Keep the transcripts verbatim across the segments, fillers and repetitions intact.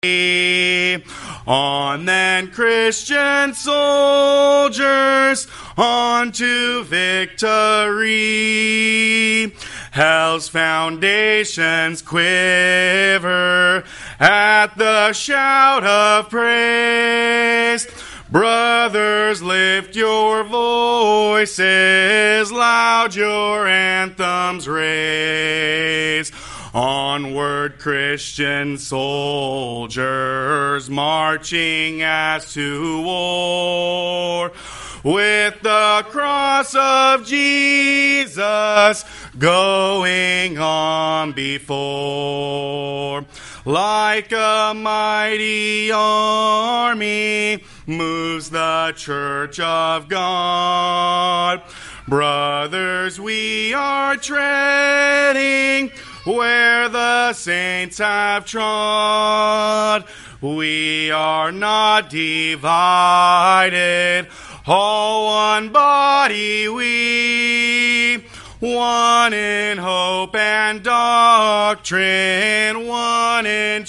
On then, Christian soldiers, on to victory. Hell's foundations quiver at the shout of praise. Brothers, lift your voices, loud your anthems raise. Onward, Christian soldiers, marching as to war, with the cross of Jesus going on before. Like a mighty army moves the church of God. Brothers, we are treading where the saints have trod. We are not divided, all one body we, one in hope and doctrine, one in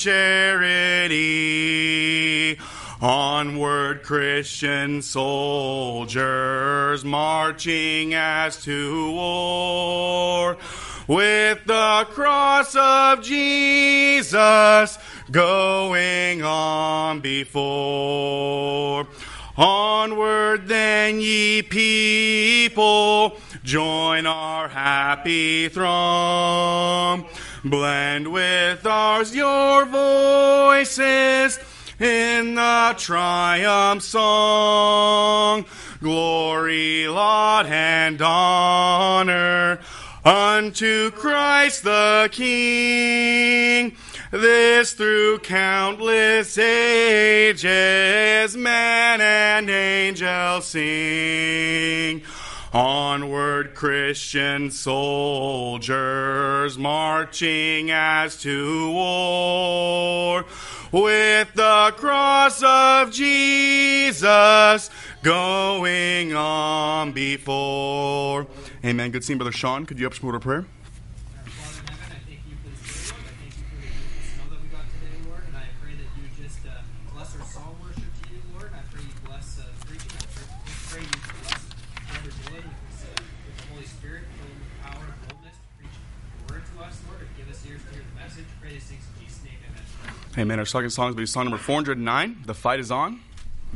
charity. Onward, Christian soldiers, marching as to war, with the cross of Jesus going on before. Onward then, ye people, join our happy throng. Blend with ours your voices in the triumph song. Glory, laud, and honor unto Christ the King. This through countless ages, man and angel sing. Onward, Christian soldiers, marching as to war, with the cross of Jesus going on before. Amen. Good seeing Brother Sean. Could you help us with a prayer? Father in heaven, I thank you for this day, Lord. I thank you for the beautiful snow that we got today, Lord. And I pray that you just uh, bless our song worship to you, Lord. And I pray you bless uh, preaching. I pray, pray you bless Brother Dylan with, uh, with the Holy Spirit, fill him with power and boldness to preach the word to us, Lord, and give us ears to hear the message. Pray these things in Jesus' name. Amen. Amen. Our second song will be song number four hundred nine, The Fight Is On.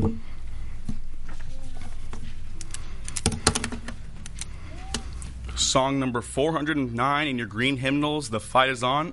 Song number four hundred nine in your green hymnals, The Fight Is On.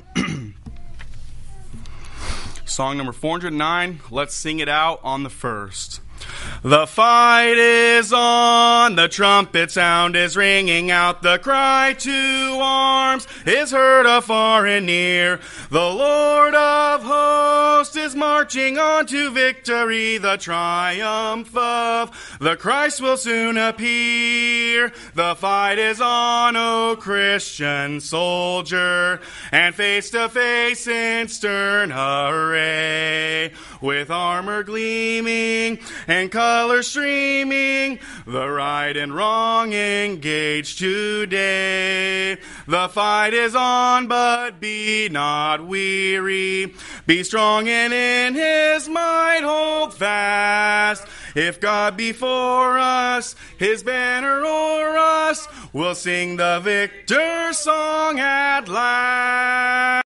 Song number four hundred nine, let's sing it out on the first. The fight is on, the trumpet sound is ringing out, the cry to arms is heard afar and near. The Lord of hosts is marching on to victory, the triumph of the Christ will soon appear. The fight is on, O Christian soldier, and face to face in stern array, with armor gleaming and color streaming, the right and wrong engaged today. The fight is on, but be not weary. Be strong and in his might hold fast. If God be for us, his banner o'er us, we'll sing the victor song at last.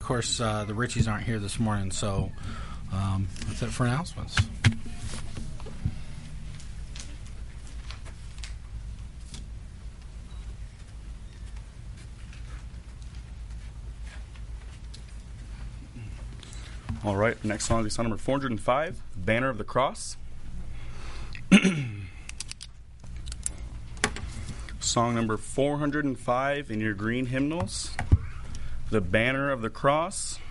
course, uh, the Richies aren't here this morning, so um, that's it for announcements. All right, next song is song number four hundred five, Banner of the Cross. Song number four hundred five in your green hymnals, The Banner of the Cross.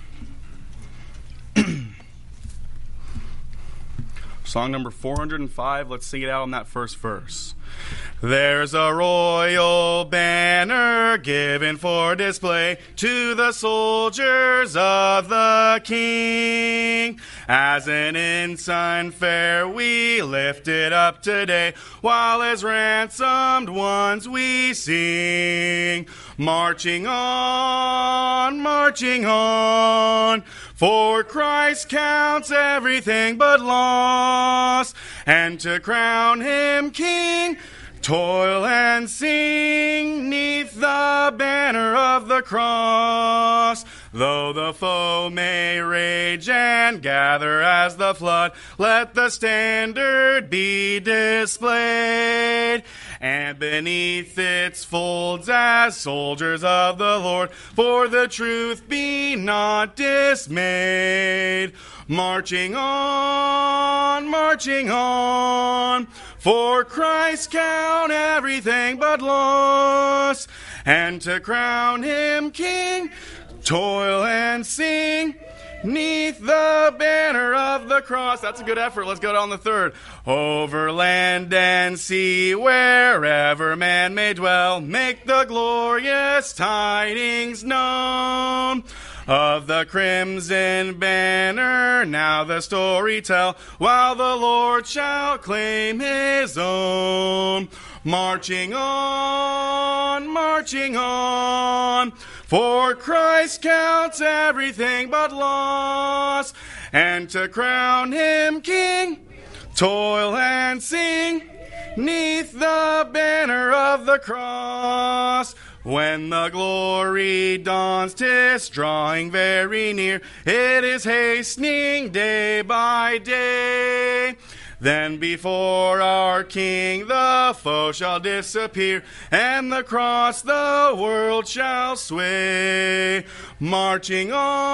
Song number four hundred five, let's sing it out on that first verse. There's a royal banner given for display to the soldiers of the King. As an ensign fair we lift it up today, while as ransomed ones we sing. Marching on, marching on, for Christ counts everything but loss, and to crown him King, toil and sing neath the banner of the cross. Though the foe may rage and gather as the flood, let the standard be displayed, and beneath its folds as soldiers of the Lord, for the truth be not dismayed. Marching on, marching on, for Christ count everything but loss, and to crown him King, toil and sing neath the banner of the cross. That's a good effort. Let's go down the third. Over land and sea, wherever man may dwell, make the glorious tidings known. Of the crimson banner now the story tell, while the Lord shall claim his own. Marching on, marching on, for Christ counts everything but loss, and to crown him King, toil and sing neath the banner of the cross. When the glory dawns, 'tis drawing very near, it is hastening day by day. Then before our King the foe shall disappear, and the cross the world shall sway. Marching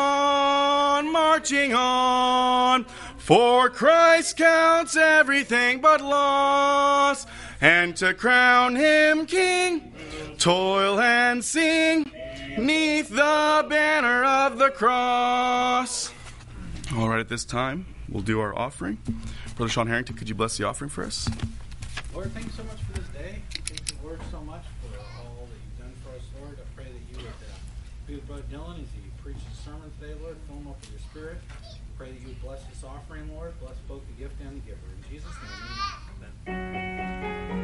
on, marching on, for Christ counts everything but loss, and to crown him King, toil and sing neath the banner of the cross. All right, at this time, we'll do our offering. Brother Sean Harrington, could you bless the offering for us? Lord, thank you so much for this day. Thank you, Lord, so much for all that you've done for us, Lord. I pray that you would uh, be with Brother Dylan as he preaches the sermon today, Lord. Fill him up with your spirit. Pray that you would bless this offering, Lord. Bless both the gift and the giver. In Jesus' name, amen.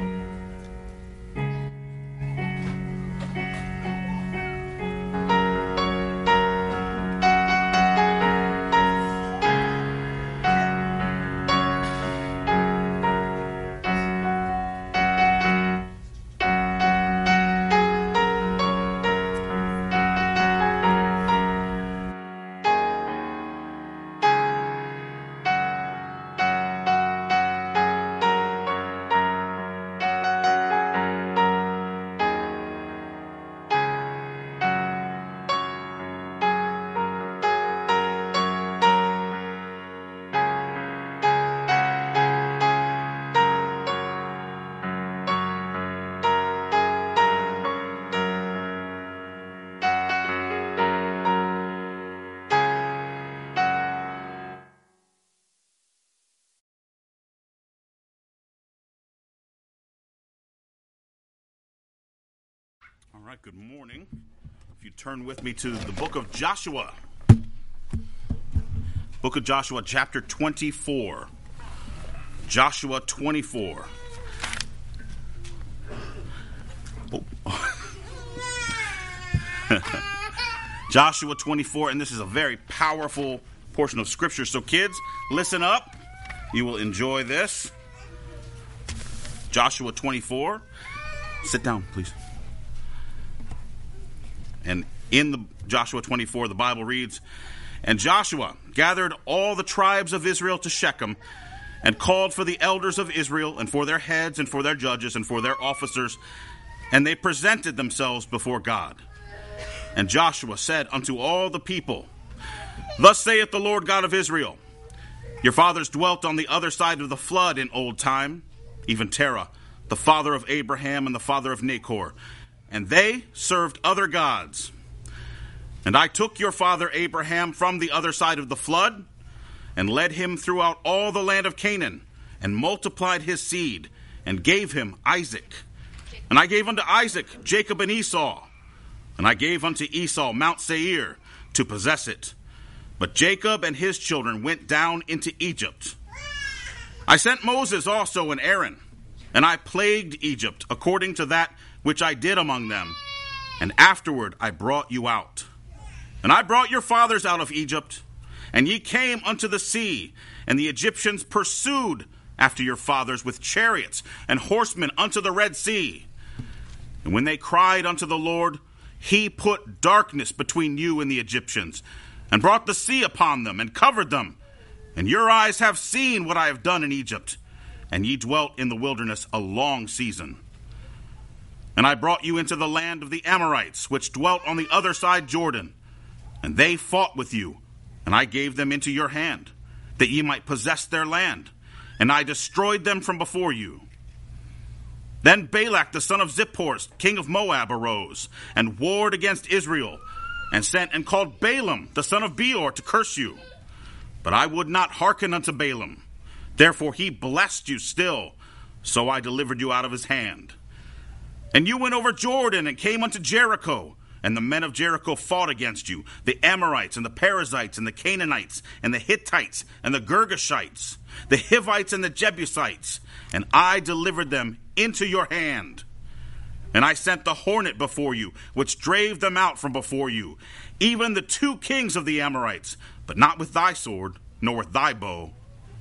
All right, good morning. If you turn with me to the book of Joshua. Book of Joshua, chapter twenty-four. Joshua twenty-four. Oh. Joshua twenty-four, and this is a very powerful portion of Scripture. So kids, listen up. You will enjoy this. Joshua twenty-four. Sit down, please. And In the Joshua twenty-four, the Bible reads, "And Joshua gathered all the tribes of Israel to Shechem, and called for the elders of Israel, and for their heads, and for their judges, and for their officers, and they presented themselves before God. And Joshua said unto all the people, Thus saith the Lord God of Israel, Your fathers dwelt on the other side of the flood in old time, even Terah, the father of Abraham and the father of Nachor, and they served other gods. And I took your father Abraham from the other side of the flood, and led him throughout all the land of Canaan, and multiplied his seed, and gave him Isaac. And I gave unto Isaac Jacob and Esau, and I gave unto Esau Mount Seir to possess it. But Jacob and his children went down into Egypt. I sent Moses also and Aaron, and I plagued Egypt according to that which I did among them. And afterward I brought you out. And I brought your fathers out of Egypt, and ye came unto the sea, and the Egyptians pursued after your fathers with chariots and horsemen unto the Red Sea. And when they cried unto the Lord, he put darkness between you and the Egyptians, and brought the sea upon them, and covered them. And your eyes have seen what I have done in Egypt, and ye dwelt in the wilderness a long season. And I brought you into the land of the Amorites, which dwelt on the other side Jordan, and they fought with you, and I gave them into your hand, that ye might possess their land, and I destroyed them from before you. Then Balak the son of Zippor, king of Moab, arose, and warred against Israel, and sent and called Balaam the son of Beor to curse you. But I would not hearken unto Balaam. Therefore he blessed you still, so I delivered you out of his hand. And you went over Jordan, and came unto Jericho, and the men of Jericho fought against you, the Amorites, and the Perizzites, and the Canaanites, and the Hittites, and the Girgashites, the Hivites, and the Jebusites, and I delivered them into your hand. And I sent the hornet before you, which drave them out from before you, even the two kings of the Amorites, but not with thy sword, nor with thy bow.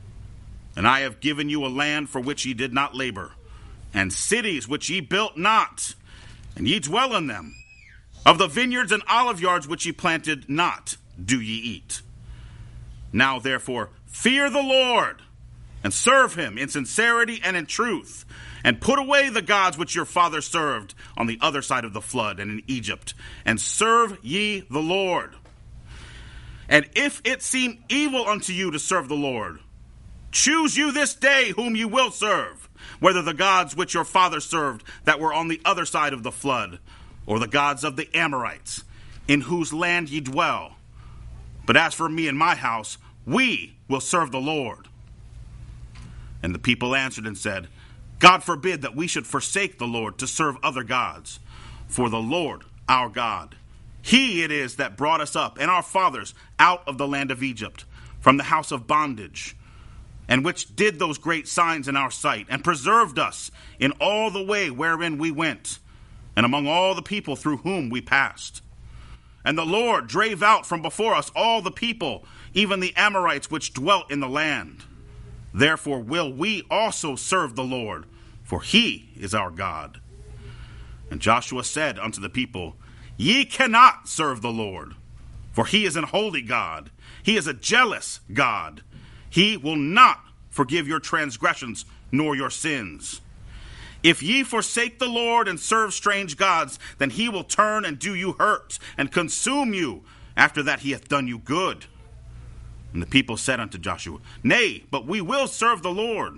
And I have given you a land for which ye did not labor, and cities which ye built not, and ye dwell in them. Of the vineyards and olive yards which ye planted not, do ye eat. Now therefore fear the Lord, and serve him in sincerity and in truth, and put away the gods which your fathers served on the other side of the flood and in Egypt, and serve ye the Lord. And if it seem evil unto you to serve the Lord, choose you this day whom you will serve, whether the gods which your fathers served that were on the other side of the flood, or the gods of the Amorites, in whose land ye dwell. But as for me and my house, we will serve the Lord. And the people answered and said, God forbid that we should forsake the Lord to serve other gods. For the Lord our God, he it is that brought us up and our fathers out of the land of Egypt, from the house of bondage, and which did those great signs in our sight, and preserved us in all the way wherein we went, and among all the people through whom we passed. And the Lord drave out from before us all the people, even the Amorites which dwelt in the land. Therefore will we also serve the Lord, for he is our God. And Joshua said unto the people, Ye cannot serve the Lord, for he is an holy God. He is a jealous God. He will not forgive your transgressions nor your sins. If ye forsake the Lord and serve strange gods, then he will turn and do you hurt, and consume you, after that he hath done you good. And the people said unto Joshua, Nay, but we will serve the Lord.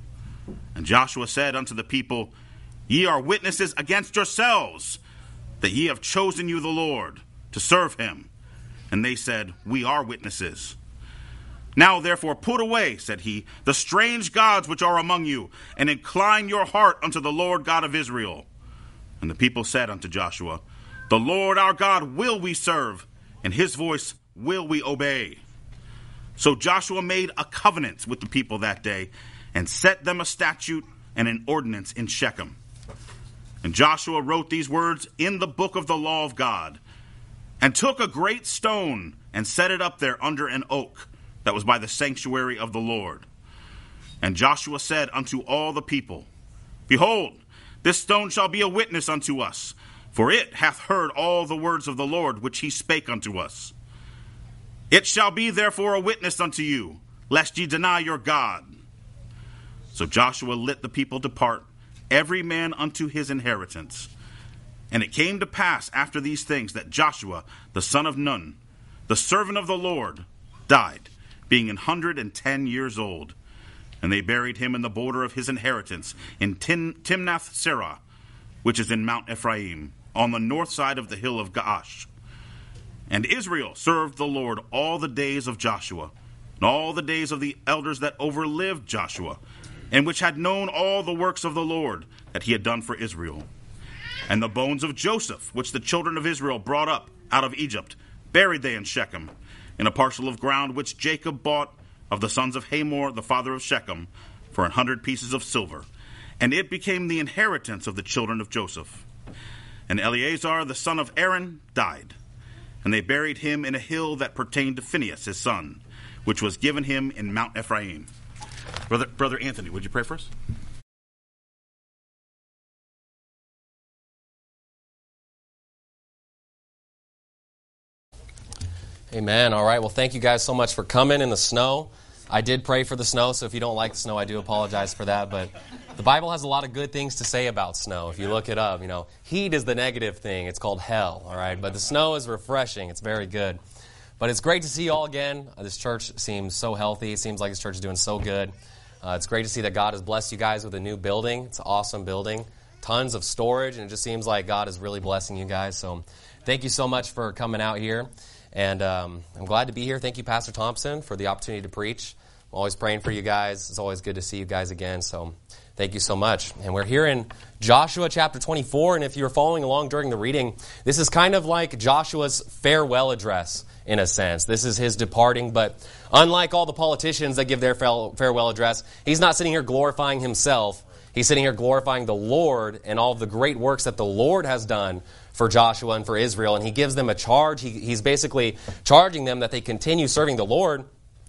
And Joshua said unto the people, Ye are witnesses against yourselves, that ye have chosen you the Lord, to serve him. And they said, We are witnesses. Now therefore put away, said he, the strange gods which are among you, and incline your heart unto the Lord God of Israel. And the people said unto Joshua, The Lord our God will we serve, and his voice will we obey. So Joshua made a covenant with the people that day, and set them a statute and an ordinance in Shechem. And Joshua wrote these words in the book of the law of God, and took a great stone, and set it up there under an oak, that was by the sanctuary of the Lord. And Joshua said unto all the people, Behold, this stone shall be a witness unto us, for it hath heard all the words of the Lord which he spake unto us. It shall be therefore a witness unto you, lest ye deny your God. So Joshua let the people depart, every man unto his inheritance. And it came to pass after these things that Joshua, the son of Nun, the servant of the Lord, died, being an hundred and ten years old. And they buried him in the border of his inheritance in Tim- Timnath-Serah, which is in Mount Ephraim, on the north side of the hill of Gaash. And Israel served the Lord all the days of Joshua, and all the days of the elders that overlived Joshua, and which had known all the works of the Lord that he had done for Israel. And the bones of Joseph, which the children of Israel brought up out of Egypt, buried they in Shechem, in a parcel of ground which Jacob bought of the sons of Hamor, the father of Shechem, for an hundred pieces of silver. And it became the inheritance of the children of Joseph. And Eleazar, the son of Aaron, died. And they buried him in a hill that pertained to Phinehas, his son, which was given him in Mount Ephraim. Brother, Brother Anthony, would you pray for us? Amen. All right. Well, thank you guys so much for coming in the snow. I did pray for the snow, so if you don't like the snow, I do apologize for that. But the Bible has a lot of good things to say about snow. If you look it up, you know, heat is the negative thing. It's called hell, all right? But the snow is refreshing. It's very good. But it's great to see you all again. Uh, this church seems so healthy. It seems like this church is doing so good. Uh, it's great to see that God has blessed you guys with a new building. It's an awesome building. Tons of storage, and it just seems like God is really blessing you guys. So thank you so much for coming out here. And um, I'm glad to be here. Thank you, Pastor Thompson, for the opportunity to preach. I'm always praying for you guys. It's always good to see you guys again. So thank you so much. And we're here in Joshua chapter twenty-four. And if you were following along during the reading, this is kind of like Joshua's farewell address in a sense. This is his departing. But unlike all the politicians that give their farewell address, he's not sitting here glorifying himself. He's sitting here glorifying the Lord and all of the great works that the Lord has done for Joshua and for Israel. And he gives them a charge. He, he's basically charging them that they continue serving the Lord.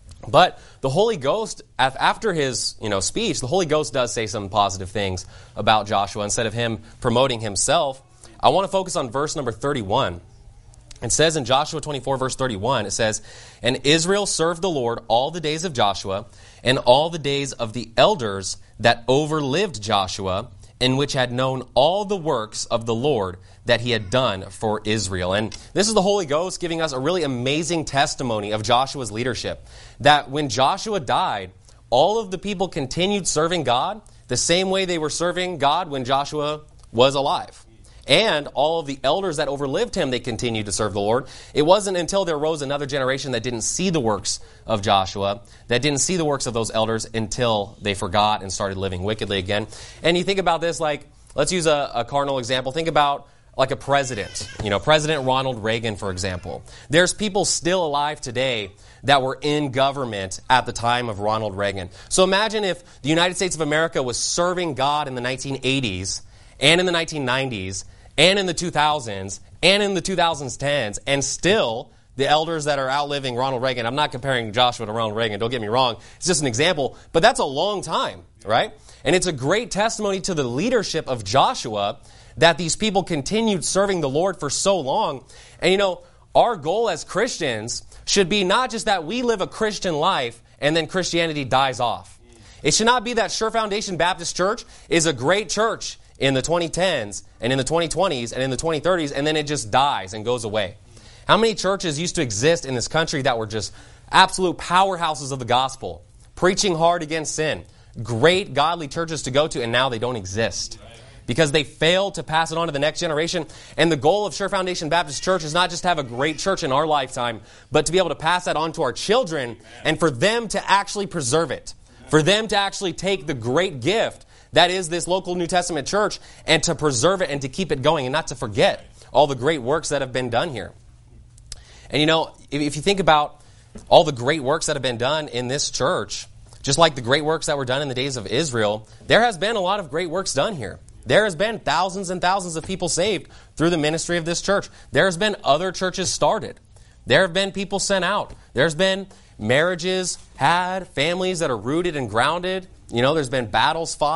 But the Holy Ghost, after his you know speech, the Holy Ghost does say some positive things about Joshua instead of him promoting himself. I want to focus on verse number thirty-one. It says in Joshua twenty-four, verse thirty-one, it says, "And Israel served the Lord all the days of Joshua, and all the days of the elders that overlived Joshua, and which had known all the works of the Lord that he had done for Israel." And this is the Holy Ghost giving us a really amazing testimony of Joshua's leadership. That when Joshua died, all of the people continued serving God the same way they were serving God when Joshua was alive. And all of the elders that overlived him, they continued to serve the Lord. It wasn't until there rose another generation that didn't see the works of Joshua, that didn't see the works of those elders until they forgot and started living wickedly again. And you think about this like, let's use a, a carnal example. Think about like a president. You know, President Ronald Reagan, for example. There's people still alive today that were in government at the time of Ronald Reagan. So imagine if the United States of America was serving God in the nineteen eighties and in the nineteen nineties and in the two thousands and in the twenty tens, and still the elders that are outliving Ronald Reagan. I'm not comparing Joshua to Ronald Reagan, don't get me wrong. It's just an example, but that's a long time, right? And it's a great testimony to the leadership of Joshua that these people continued serving the Lord for so long. And you know, our goal as Christians should be not just that we live a Christian life and then Christianity dies off. It should not be that Sure Foundation Baptist Church is a great church in the twenty tens and in the twenty twenties and in the twenty thirties, and then it just dies and goes away. How many churches used to exist in this country that were just absolute powerhouses of the gospel, preaching hard against sin, great godly churches to go to, and now they don't exist because they failed to pass it on to the next generation. And the goal of Sure Foundation Baptist Church is not just to have a great church in our lifetime, but to be able to pass that on to our children and for them to actually preserve it, for them to actually take the great gift that is this local New Testament church and to preserve it and to keep it going and not to forget all the great works that have been done here. And you know, if you think about all the great works that have been done in this church, just like the great works that were done in the days of Israel, there has been a lot of great works done here. There has been thousands and thousands of people saved through the ministry of this church. There has been other churches started. There have been people sent out. There's been marriages had, families that are rooted and grounded. You know, there's been battles fought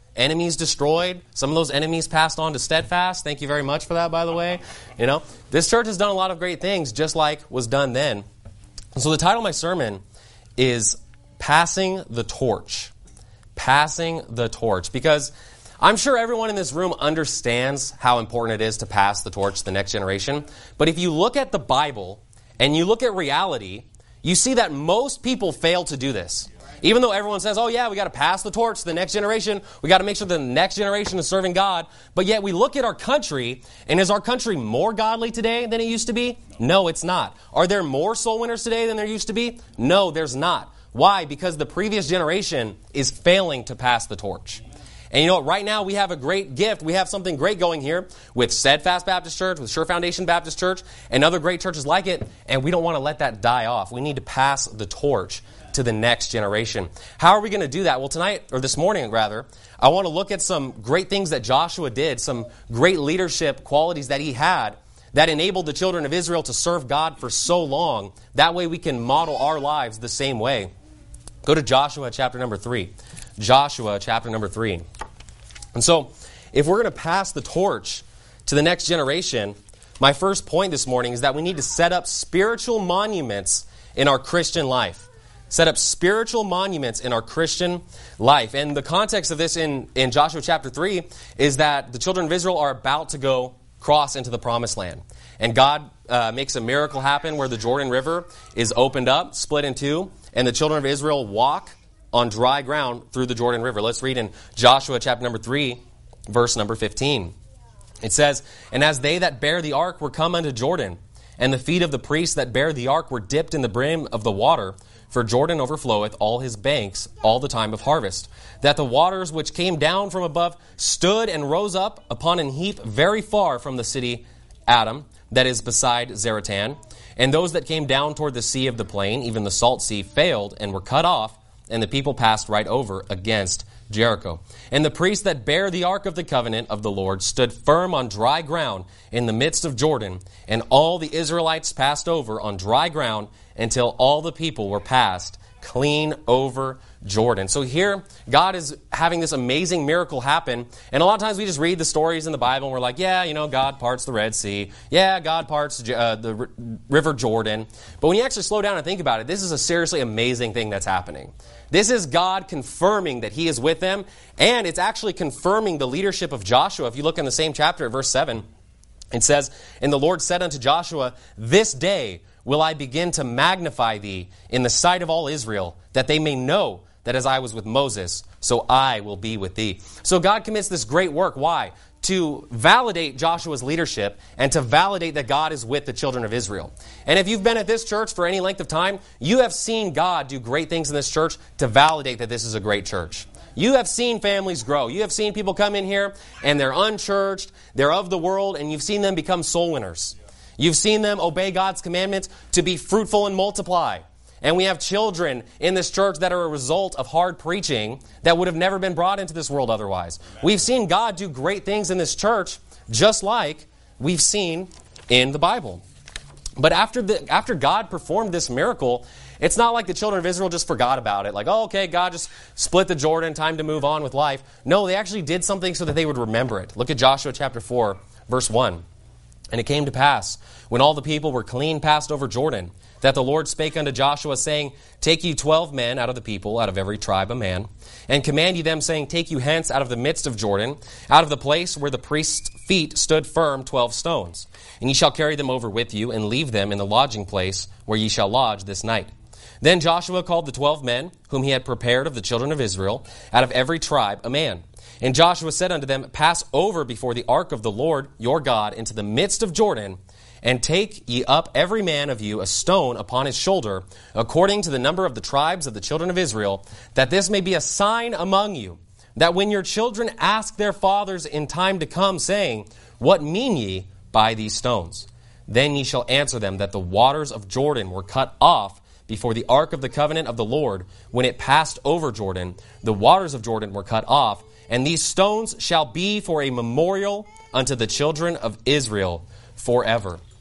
enemies destroyed. Some of those enemies passed on to Steadfast. Thank you very much for that, by the way. You know, this church has done a lot of great things, just like was done then. And so the title of my sermon is Passing the Torch. Passing the torch. Because I'm sure everyone in this room understands how important it is to pass the torch to the next generation. But if you look at the Bible and you look at reality, you see that most people fail to do this. Even though everyone says, oh yeah, we got to pass the torch to the next generation. We got to make sure the next generation is serving God. But yet we look at our country, and is our country more godly today than it used to be? No, it's not. Are there more soul winners today than there used to be? No, there's not. Why? Because the previous generation is failing to pass the torch. And you know what? Right now we have a great gift. We have something great going here with Steadfast Baptist Church, with Sure Foundation Baptist Church, and other great churches like it. And we don't want to let that die off. We need to pass the torch to the next generation. How are we going to do that? Well, tonight, or this morning rather, I want to look at some great things that Joshua did, some great leadership qualities that he had that enabled the children of Israel to serve God for so long. That way we can model our lives the same way. Go to Joshua chapter number three. Joshua chapter number three. And so, if we're going to pass the torch to the next generation, my first point this morning is that we need to set up spiritual monuments in our Christian life. Set up spiritual monuments in our Christian life. And the context of this in, in Joshua chapter three is that the children of Israel are about to go cross into the promised land. And God uh, makes a miracle happen where the Jordan River is opened up, split in two, and the children of Israel walk on dry ground through the Jordan River. Let's read in Joshua chapter number three, verse number fifteen. It says, "And as they that bear the ark were come unto Jordan, and the feet of the priests that bear the ark were dipped in the brim of the water, for Jordan overfloweth all his banks all the time of harvest, that the waters which came down from above stood and rose up upon an heap very far from the city Adam, that is beside Zaratan. And those that came down toward the sea of the plain, even the salt sea, failed and were cut off, and the people passed right over against Jericho. And the priests that bear the ark of the covenant of the Lord stood firm on dry ground in the midst of Jordan, and all the Israelites passed over on dry ground until all the people were passed clean over Jordan." So here, God is having this amazing miracle happen. And a lot of times we just read the stories in the Bible and we're like, yeah, you know, God parts the Red Sea. Yeah, God parts uh, the r- River Jordan. But when you actually slow down and think about it, this is a seriously amazing thing that's happening. This is God confirming that He is with them. And it's actually confirming the leadership of Joshua. If you look in the same chapter at verse seven, it says, "And the Lord said unto Joshua, This day will I begin to magnify thee in the sight of all Israel, that they may know that as I was with Moses, so I will be with thee." So God commits this great work. Why? To validate Joshua's leadership and to validate that God is with the children of Israel. And if you've been at this church for any length of time, you have seen God do great things in this church to validate that this is a great church. You have seen families grow. You have seen people come in here and they're unchurched, they're of the world, and you've seen them become soul winners. You've seen them obey God's commandments to be fruitful and multiply. And we have children in this church that are a result of hard preaching that would have never been brought into this world otherwise. We've seen God do great things in this church, just like we've seen in the Bible. But after the, after God performed this miracle, it's not like the children of Israel just forgot about it. Like, oh, okay, God just split the Jordan, time to move on with life. No, they actually did something so that they would remember it. Look at Joshua chapter four, verse one. "And it came to pass, when all the people were clean passed over Jordan, that the Lord spake unto Joshua, saying, Take ye twelve men out of the people, out of every tribe a man, and command ye them, saying, Take you hence out of the midst of Jordan, out of the place where the priest's feet stood firm, twelve stones. And ye shall carry them over with you, and leave them in the lodging place where ye shall lodge this night. Then Joshua called the twelve men, whom he had prepared of the children of Israel, out of every tribe a man. And Joshua said unto them, Pass over before the ark of the Lord your God into the midst of Jordan, and take ye up every man of you a stone upon his shoulder, according to the number of the tribes of the children of Israel, that this may be a sign among you, that when your children ask their fathers in time to come, saying, What mean ye by these stones? Then ye shall answer them that the waters of Jordan were cut off before the ark of the covenant of the Lord, when it passed over Jordan. The waters of Jordan were cut off, and these stones shall be for a memorial unto the children of Israel forever."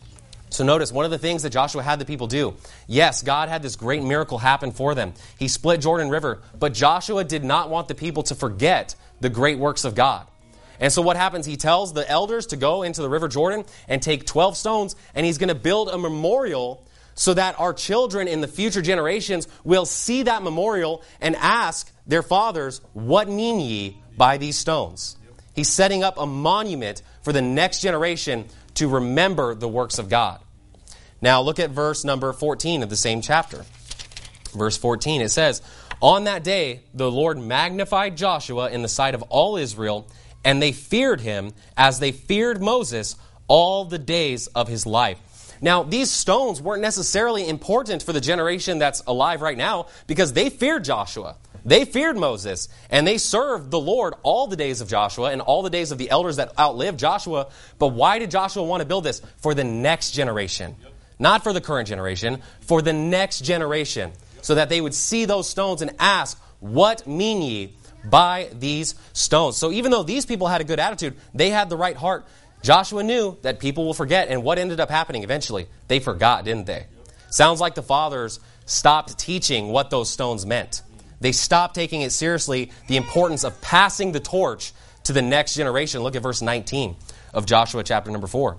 So notice, one of the things that Joshua had the people do, yes, God had this great miracle happen for them. He split Jordan River, but Joshua did not want the people to forget the great works of God. And so what happens? He tells the elders to go into the River Jordan and take twelve stones, and he's going to build a memorial so that our children in the future generations will see that memorial and ask their fathers, what mean ye by these stones? He's setting up a monument for the next generation to remember the works of God. Now look at verse number fourteen of the same chapter. Verse fourteen, it says, on that day the Lord magnified Joshua in the sight of all Israel, and they feared him as they feared Moses all the days of his life. Now, these stones weren't necessarily important for the generation that's alive right now because they feared Joshua. They feared Moses, and they served the Lord all the days of Joshua and all the days of the elders that outlived Joshua. But why did Joshua want to build this? For the next generation. Yep. Not for the current generation, for the next generation. Yep. So that they would see those stones and ask, what mean ye by these stones? So even though these people had a good attitude, they had the right heart, Joshua knew that people will forget. And what ended up happening eventually? They forgot, didn't they? Yep. Sounds like the fathers stopped teaching what those stones meant. They stopped taking it seriously, the importance of passing the torch to the next generation. Look at verse nineteen of Joshua chapter number four.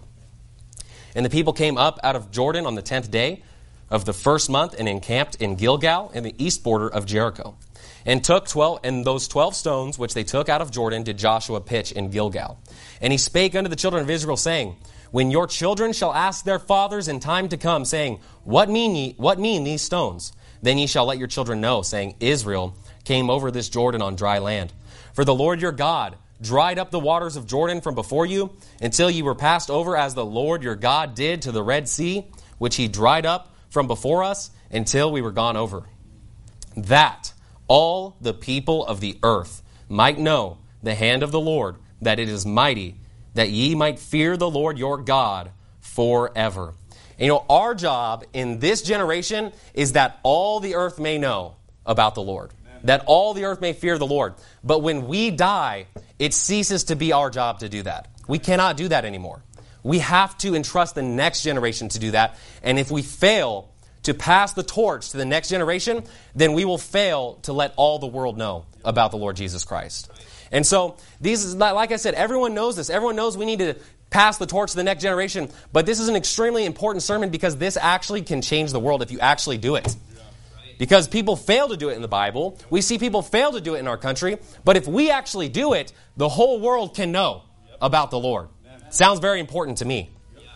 And the people came up out of Jordan on the tenth day of the first month and encamped in Gilgal in the east border of Jericho. And took twelve, and those twelve stones which they took out of Jordan did Joshua pitch in Gilgal. And he spake unto the children of Israel, saying, when your children shall ask their fathers in time to come, saying, What mean ye, what mean these stones? Then ye shall let your children know, saying, Israel came over this Jordan on dry land. For the Lord your God dried up the waters of Jordan from before you, until ye were passed over, as the Lord your God did to the Red Sea, which he dried up from before us, until we were gone over. That all the people of the earth might know the hand of the Lord, that it is mighty, that ye might fear the Lord your God forever. And, you know, our job in this generation is that all the earth may know about the Lord. Amen. That all the earth may fear the Lord. But when we die, it ceases to be our job to do that. We cannot do that anymore. We have to entrust the next generation to do that. And if we fail to pass the torch to the next generation, then we will fail to let all the world know about the Lord Jesus Christ. And so, these, like I said, everyone knows this. Everyone knows we need to pass the torch to the next generation. But this is an extremely important sermon because this actually can change the world if you actually do it. Because people fail to do it in the Bible. We see people fail to do it in our country. But if we actually do it, the whole world can know about the Lord. Sounds very important to me.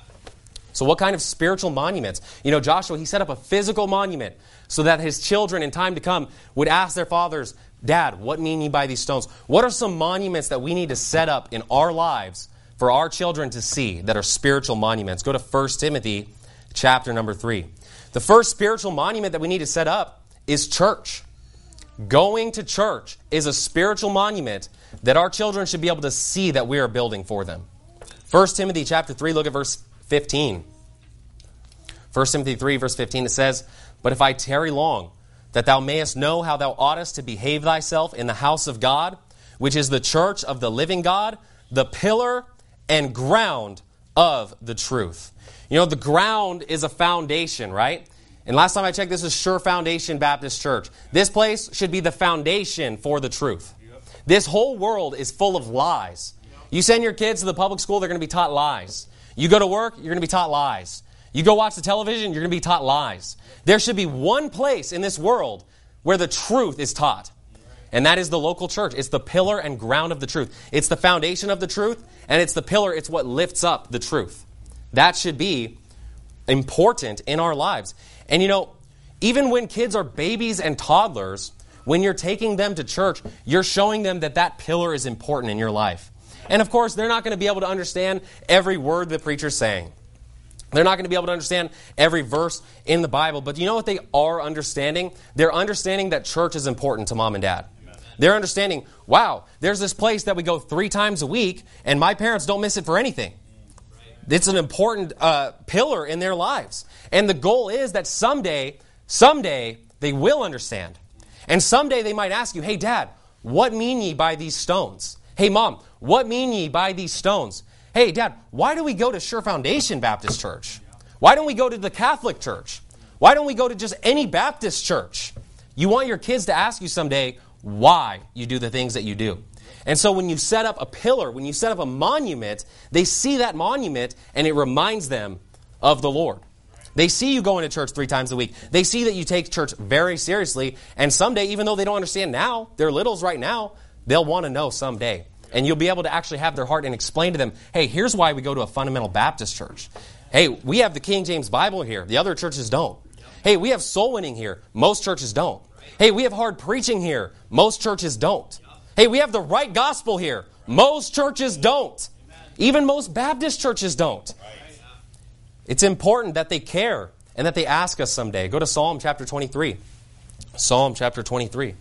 So what kind of spiritual monuments? You know, Joshua, he set up a physical monument so that his children in time to come would ask their fathers, Dad, what mean ye by these stones? What are some monuments that we need to set up in our lives for our children to see that are spiritual monuments? Go to First Timothy chapter number three. The first spiritual monument that we need to set up is church. Going to church is a spiritual monument that our children should be able to see that we are building for them. First Timothy chapter three, look at verse fifteen. First Timothy three, verse fifteen, it says, But if I tarry long, that thou mayest know how thou oughtest to behave thyself in the house of God, which is the church of the living God, the pillar and ground of the truth. You know, the ground is a foundation, right? And last time I checked, this is Sure Foundation Baptist Church. This place should be the foundation for the truth. Yep. This whole world is full of lies. Yep. You send your kids to the public school, they're going to be taught lies. You go to work, you're going to be taught lies. You go watch the television, you're going to be taught lies. There should be one place in this world where the truth is taught. And that is the local church. It's the pillar and ground of the truth. It's the foundation of the truth, and it's the pillar, it's what lifts up the truth. That should be important in our lives. And you know, even when kids are babies and toddlers, when you're taking them to church, you're showing them that that pillar is important in your life. And of course, they're not going to be able to understand every word the preacher's saying. They're not going to be able to understand every verse in the Bible. But you know what they are understanding? They're understanding that church is important to mom and dad. Amen. They're understanding, wow, there's this place that we go three times a week, and my parents don't miss it for anything. It's an important uh, pillar in their lives. And the goal is that someday, someday, they will understand. And someday they might ask you, hey, Dad, what mean ye by these stones? Hey, Mom, what mean ye by these stones? Hey, Dad, why do we go to Sure Foundation Baptist Church? Why don't we go to the Catholic Church? Why don't we go to just any Baptist church? You want your kids to ask you someday why you do the things that you do. And so when you set up a pillar, when you set up a monument, they see that monument and it reminds them of the Lord. They see you going to church three times a week. They see that you take church very seriously. And someday, even though they don't understand now, they're littles right now, they'll want to know someday. And you'll be able to actually have their heart and explain to them, hey, here's why we go to a fundamental Baptist church. Hey, we have the King James Bible here. The other churches don't. Hey, we have soul winning here. Most churches don't. Hey, we have hard preaching here. Most churches don't. Hey, we have the right gospel here. Most churches don't. Even most Baptist churches don't. It's important that they care and that they ask us someday. Go to Psalm chapter twenty-three. Psalm chapter twenty-three.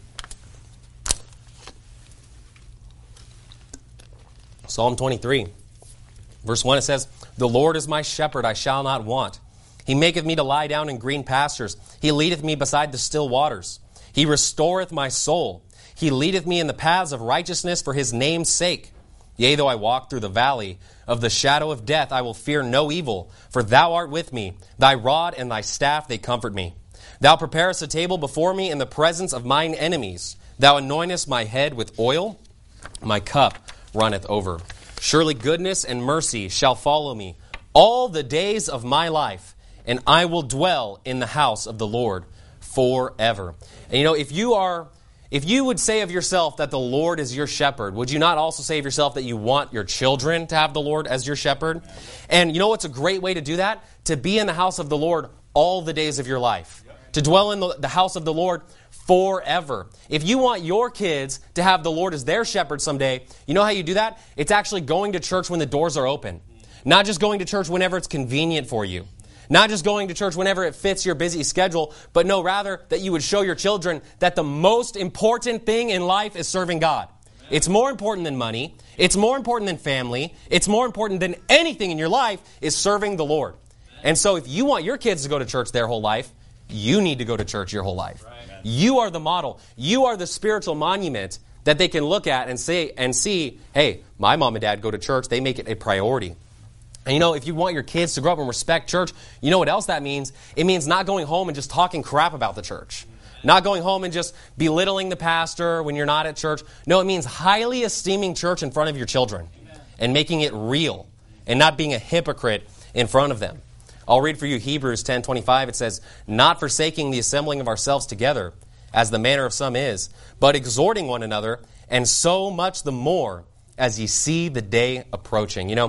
Psalm twenty-three. Verse one, it says, "The Lord is my shepherd, I shall not want. He maketh me to lie down in green pastures. He leadeth me beside the still waters. He restoreth my soul. He leadeth me in the paths of righteousness for his name's sake. Yea, though I walk through the valley of the shadow of death, I will fear no evil, for thou art with me. Thy rod and thy staff, they comfort me. Thou preparest a table before me in the presence of mine enemies. Thou anointest my head with oil. My cup runneth over. Surely goodness and mercy shall follow me all the days of my life, and I will dwell in the house of the Lord forever." And you know, if you are, if you would say of yourself that the Lord is your shepherd, would you not also say of yourself that you want your children to have the Lord as your shepherd? And you know what's a great way to do that? To be in the house of the Lord all the days of your life. To dwell in the, the house of the Lord forever. If you want your kids to have the Lord as their shepherd someday, you know how you do that? It's actually going to church when the doors are open. Not just going to church whenever it's convenient for you. Not just going to church whenever it fits your busy schedule, but no, rather that you would show your children that the most important thing in life is serving God. It's more important than money. It's more important than family. It's more important than anything in your life is serving the Lord. And so if you want your kids to go to church their whole life, you need to go to church your whole life. You are the model. You are the spiritual monument that they can look at and say and see, hey, my mom and dad go to church. They make it a priority. And you know, if you want your kids to grow up and respect church, you know what else that means? It means not going home and just talking crap about the church. Not going home and just belittling the pastor when you're not at church. No, it means highly esteeming church in front of your children and making it real and not being a hypocrite in front of them. I'll read for you Hebrews ten twenty-five. It says, "Not forsaking the assembling of ourselves together, as the manner of some is, but exhorting one another, and so much the more as ye see the day approaching." You know,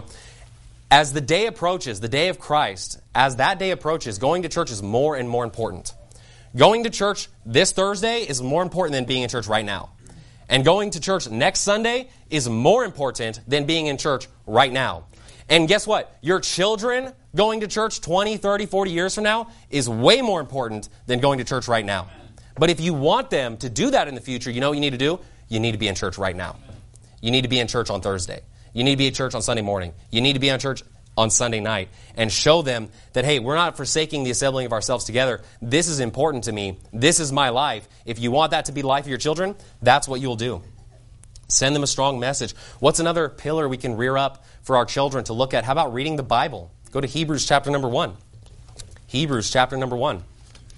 as the day approaches, the day of Christ, as that day approaches, going to church is more and more important. Going to church this Thursday is more important than being in church right now. And going to church next Sunday is more important than being in church right now. And guess what? Your children going to church twenty, thirty, forty years from now is way more important than going to church right now. But if you want them to do that in the future, you know what you need to do? You need to be in church right now. You need to be in church on Thursday. You need to be at church on Sunday morning. You need to be on church on Sunday night and show them that, hey, we're not forsaking the assembling of ourselves together. This is important to me. This is my life. If you want that to be the life of your children, that's what you'll do. Send them a strong message. What's another pillar we can rear up for our children to look at? How about reading the Bible? Go to Hebrews chapter number one. Hebrews chapter number one.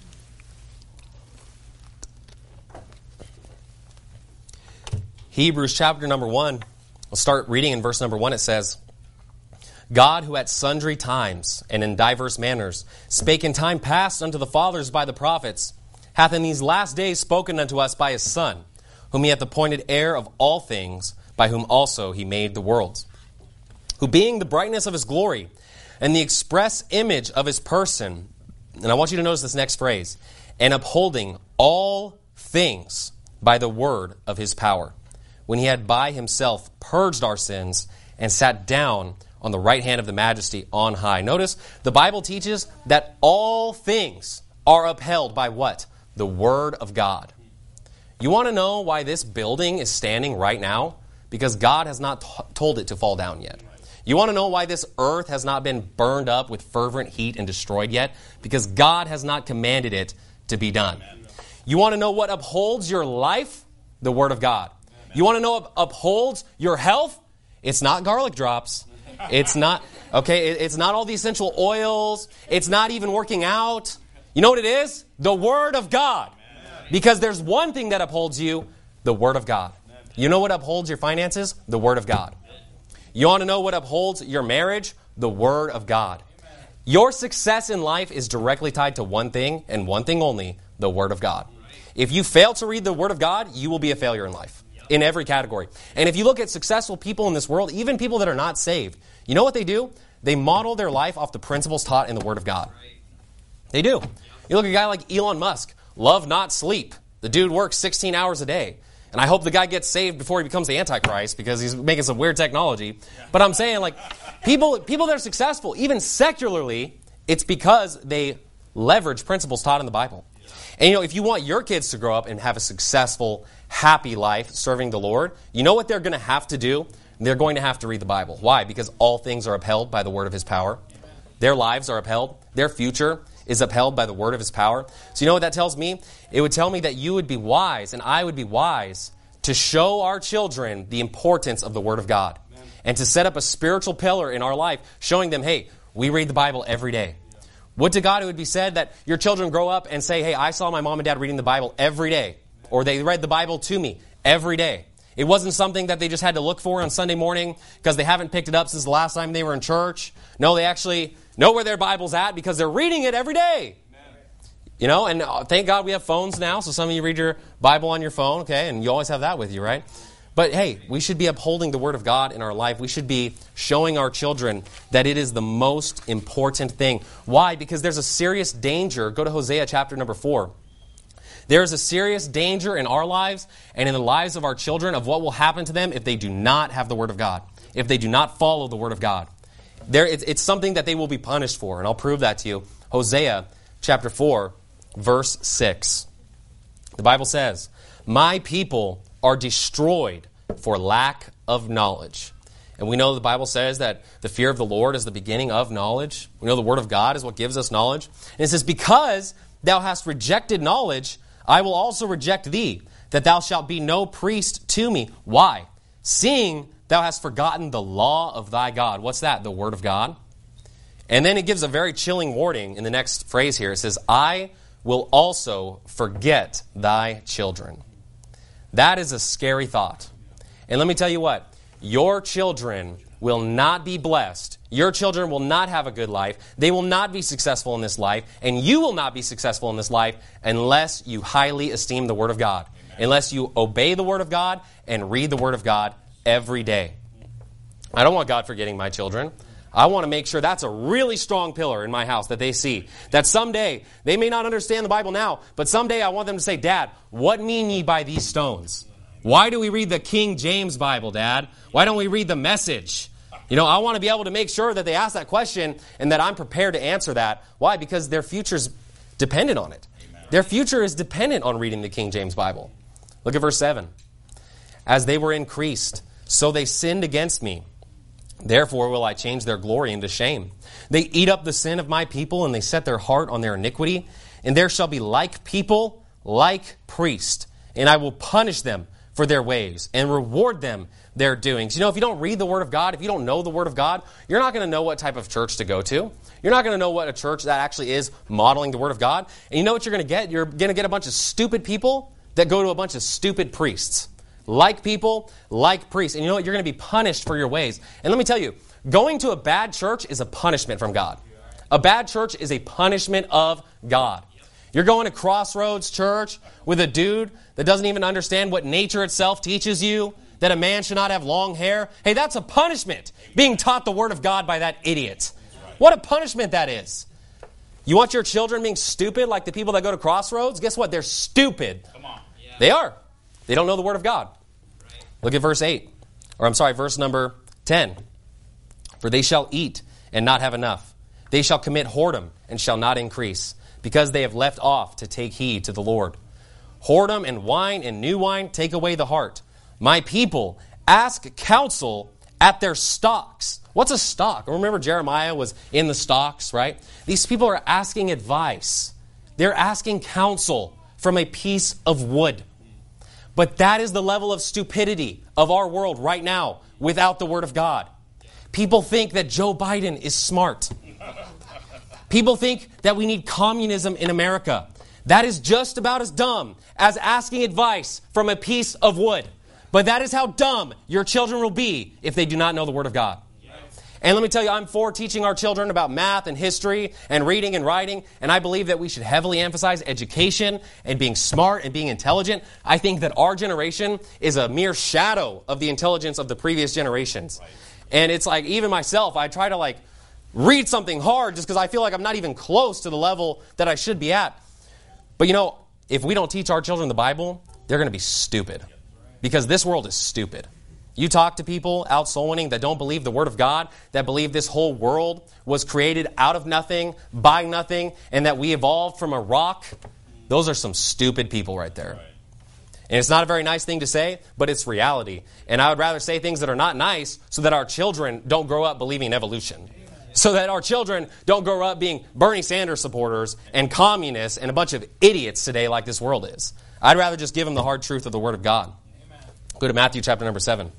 Hebrews chapter number one. We'll start reading in verse number one. It says, "God, who at sundry times and in diverse manners spake in time past unto the fathers by the prophets, hath in these last days spoken unto us by his Son, whom he hath appointed heir of all things, by whom also he made the worlds. Who being the brightness of his glory and the express image of his person," and I want you to notice this next phrase, "and upholding all things by the word of his power, when he had by himself purged our sins and sat down on the right hand of the majesty on high." Notice, the Bible teaches that all things are upheld by what? The Word of God. You want to know why this building is standing right now? Because God has not t- told it to fall down yet. You want to know why this earth has not been burned up with fervent heat and destroyed yet? Because God has not commanded it to be done. You want to know what upholds your life? The Word of God. You want to know what upholds your health? It's not garlic drops. It's not Okay, it, it's not all the essential oils. It's not even working out. You know what it is? The Word of God. Because there's one thing that upholds you, the Word of God. You know what upholds your finances? The Word of God. You want to know what upholds your marriage? The Word of God. Your success in life is directly tied to one thing and one thing only, the Word of God. If you fail to read the Word of God, you will be a failure in life, in every category. And if you look at successful people in this world, even people that are not saved, you know what they do? They model their life off the principles taught in the Word of God. They do. You look at a guy like Elon Musk, love not sleep. The dude works sixteen hours a day. And I hope the guy gets saved before he becomes the Antichrist because he's making some weird technology. But I'm saying, like, people people that are successful, even secularly, it's because they leverage principles taught in the Bible. And, you know, if you want your kids to grow up and have a successful, happy life serving the Lord, you know what they're going to have to do? They're going to have to read the Bible. Why? Because all things are upheld by the word of His power. Their lives are upheld. Their future is upheld by the word of His power. So you know what that tells me? It would tell me that you would be wise, and I would be wise, to show our children the importance of the Word of God. Amen. And to set up a spiritual pillar in our life, showing them, hey, we read the Bible every day. Yeah. Would to God it would be said that your children grow up and say, hey, I saw my mom and dad reading the Bible every day. Amen. Or they read the Bible to me every day. It wasn't something that they just had to look for on Sunday morning because they haven't picked it up since the last time they were in church. No, they actually know where their Bible's at because they're reading it every day. You know, and thank God we have phones now, so some of you read your Bible on your phone, okay, and you always have that with you, right? But hey, we should be upholding the Word of God in our life. We should be showing our children that it is the most important thing. Why? Because there's a serious danger. Go to Hosea chapter number four. There is a serious danger in our lives and in the lives of our children of what will happen to them if they do not have the Word of God, if they do not follow the Word of God. There, it's, it's something that they will be punished for, and I'll prove that to you. Hosea chapter four. Verse six. The Bible says, my people are destroyed for lack of knowledge. And we know the Bible says that the fear of the Lord is the beginning of knowledge. We know the Word of God is what gives us knowledge. And it says, because thou hast rejected knowledge, I will also reject thee, that thou shalt be no priest to me. Why? Seeing thou hast forgotten the law of thy God. What's that? The Word of God. And then it gives a very chilling warning in the next phrase here. It says, I will also forget thy children. That is a scary thought. And let me tell you what, your children will not be blessed. Your children will not have a good life. They will not be successful in this life. And you will not be successful in this life unless you highly esteem the Word of God. Amen. Unless you obey the Word of God and read the Word of God every day. I don't want God forgetting my children. I want to make sure that's a really strong pillar in my house that they see. That someday, they may not understand the Bible now, but someday I want them to say, Dad, what mean ye by these stones? Why do we read the King James Bible, Dad? Why don't we read the Message? You know, I want to be able to make sure that they ask that question and that I'm prepared to answer that. Why? Because their future's dependent on it. Amen. Their future is dependent on reading the King James Bible. Look at verse seven. As they were increased, so they sinned against me. Therefore will I change their glory into shame. They eat up the sin of my people, and they set their heart on their iniquity. And there shall be like people, like priest. And I will punish them for their ways, and reward them their doings. You know, if you don't read the Word of God, if you don't know the Word of God, you're not going to know what type of church to go to. You're not going to know what a church that actually is modeling the Word of God. And you know what you're going to get? You're going to get a bunch of stupid people that go to a bunch of stupid priests. Like people, like priests. And you know what? You're going to be punished for your ways. And let me tell you, going to a bad church is a punishment from God. A bad church is a punishment of God. You're going to Crossroads Church with a dude that doesn't even understand what nature itself teaches you, that a man should not have long hair. Hey, that's a punishment, being taught the Word of God by that idiot. What a punishment that is. You want your children being stupid like the people that go to Crossroads? Guess what? They're stupid. Come on. Yeah. They are. They don't know the Word of God. Right. Look at verse eight. Or I'm sorry, verse number ten. For they shall eat and not have enough. They shall commit whoredom and shall not increase, because they have left off to take heed to the Lord. Whoredom and wine and new wine take away the heart. My people ask counsel at their stocks. What's a stock? Remember Jeremiah was in the stocks, right? These people are asking advice. They're asking counsel from a piece of wood. But that is the level of stupidity of our world right now without the Word of God. People think that Joe Biden is smart. People think that we need communism in America. That is just about as dumb as asking advice from a piece of wood. But that is how dumb your children will be if they do not know the Word of God. And let me tell you, I'm for teaching our children about math and history and reading and writing. And I believe that we should heavily emphasize education and being smart and being intelligent. I think that our generation is a mere shadow of the intelligence of the previous generations. Right. And it's like, even myself, I try to like read something hard just because I feel like I'm not even close to the level that I should be at. But you know, if we don't teach our children the Bible, they're going to be stupid. Because this world is stupid. You talk to people out soul winning that don't believe the Word of God, that believe this whole world was created out of nothing, by nothing, and that we evolved from a rock. Those are some stupid people right there. And it's not a very nice thing to say, but it's reality. And I would rather say things that are not nice so that our children don't grow up believing in evolution. So that our children don't grow up being Bernie Sanders supporters and communists and a bunch of idiots today like this world is. I'd rather just give them the hard truth of the Word of God. Go to Matthew chapter number seven.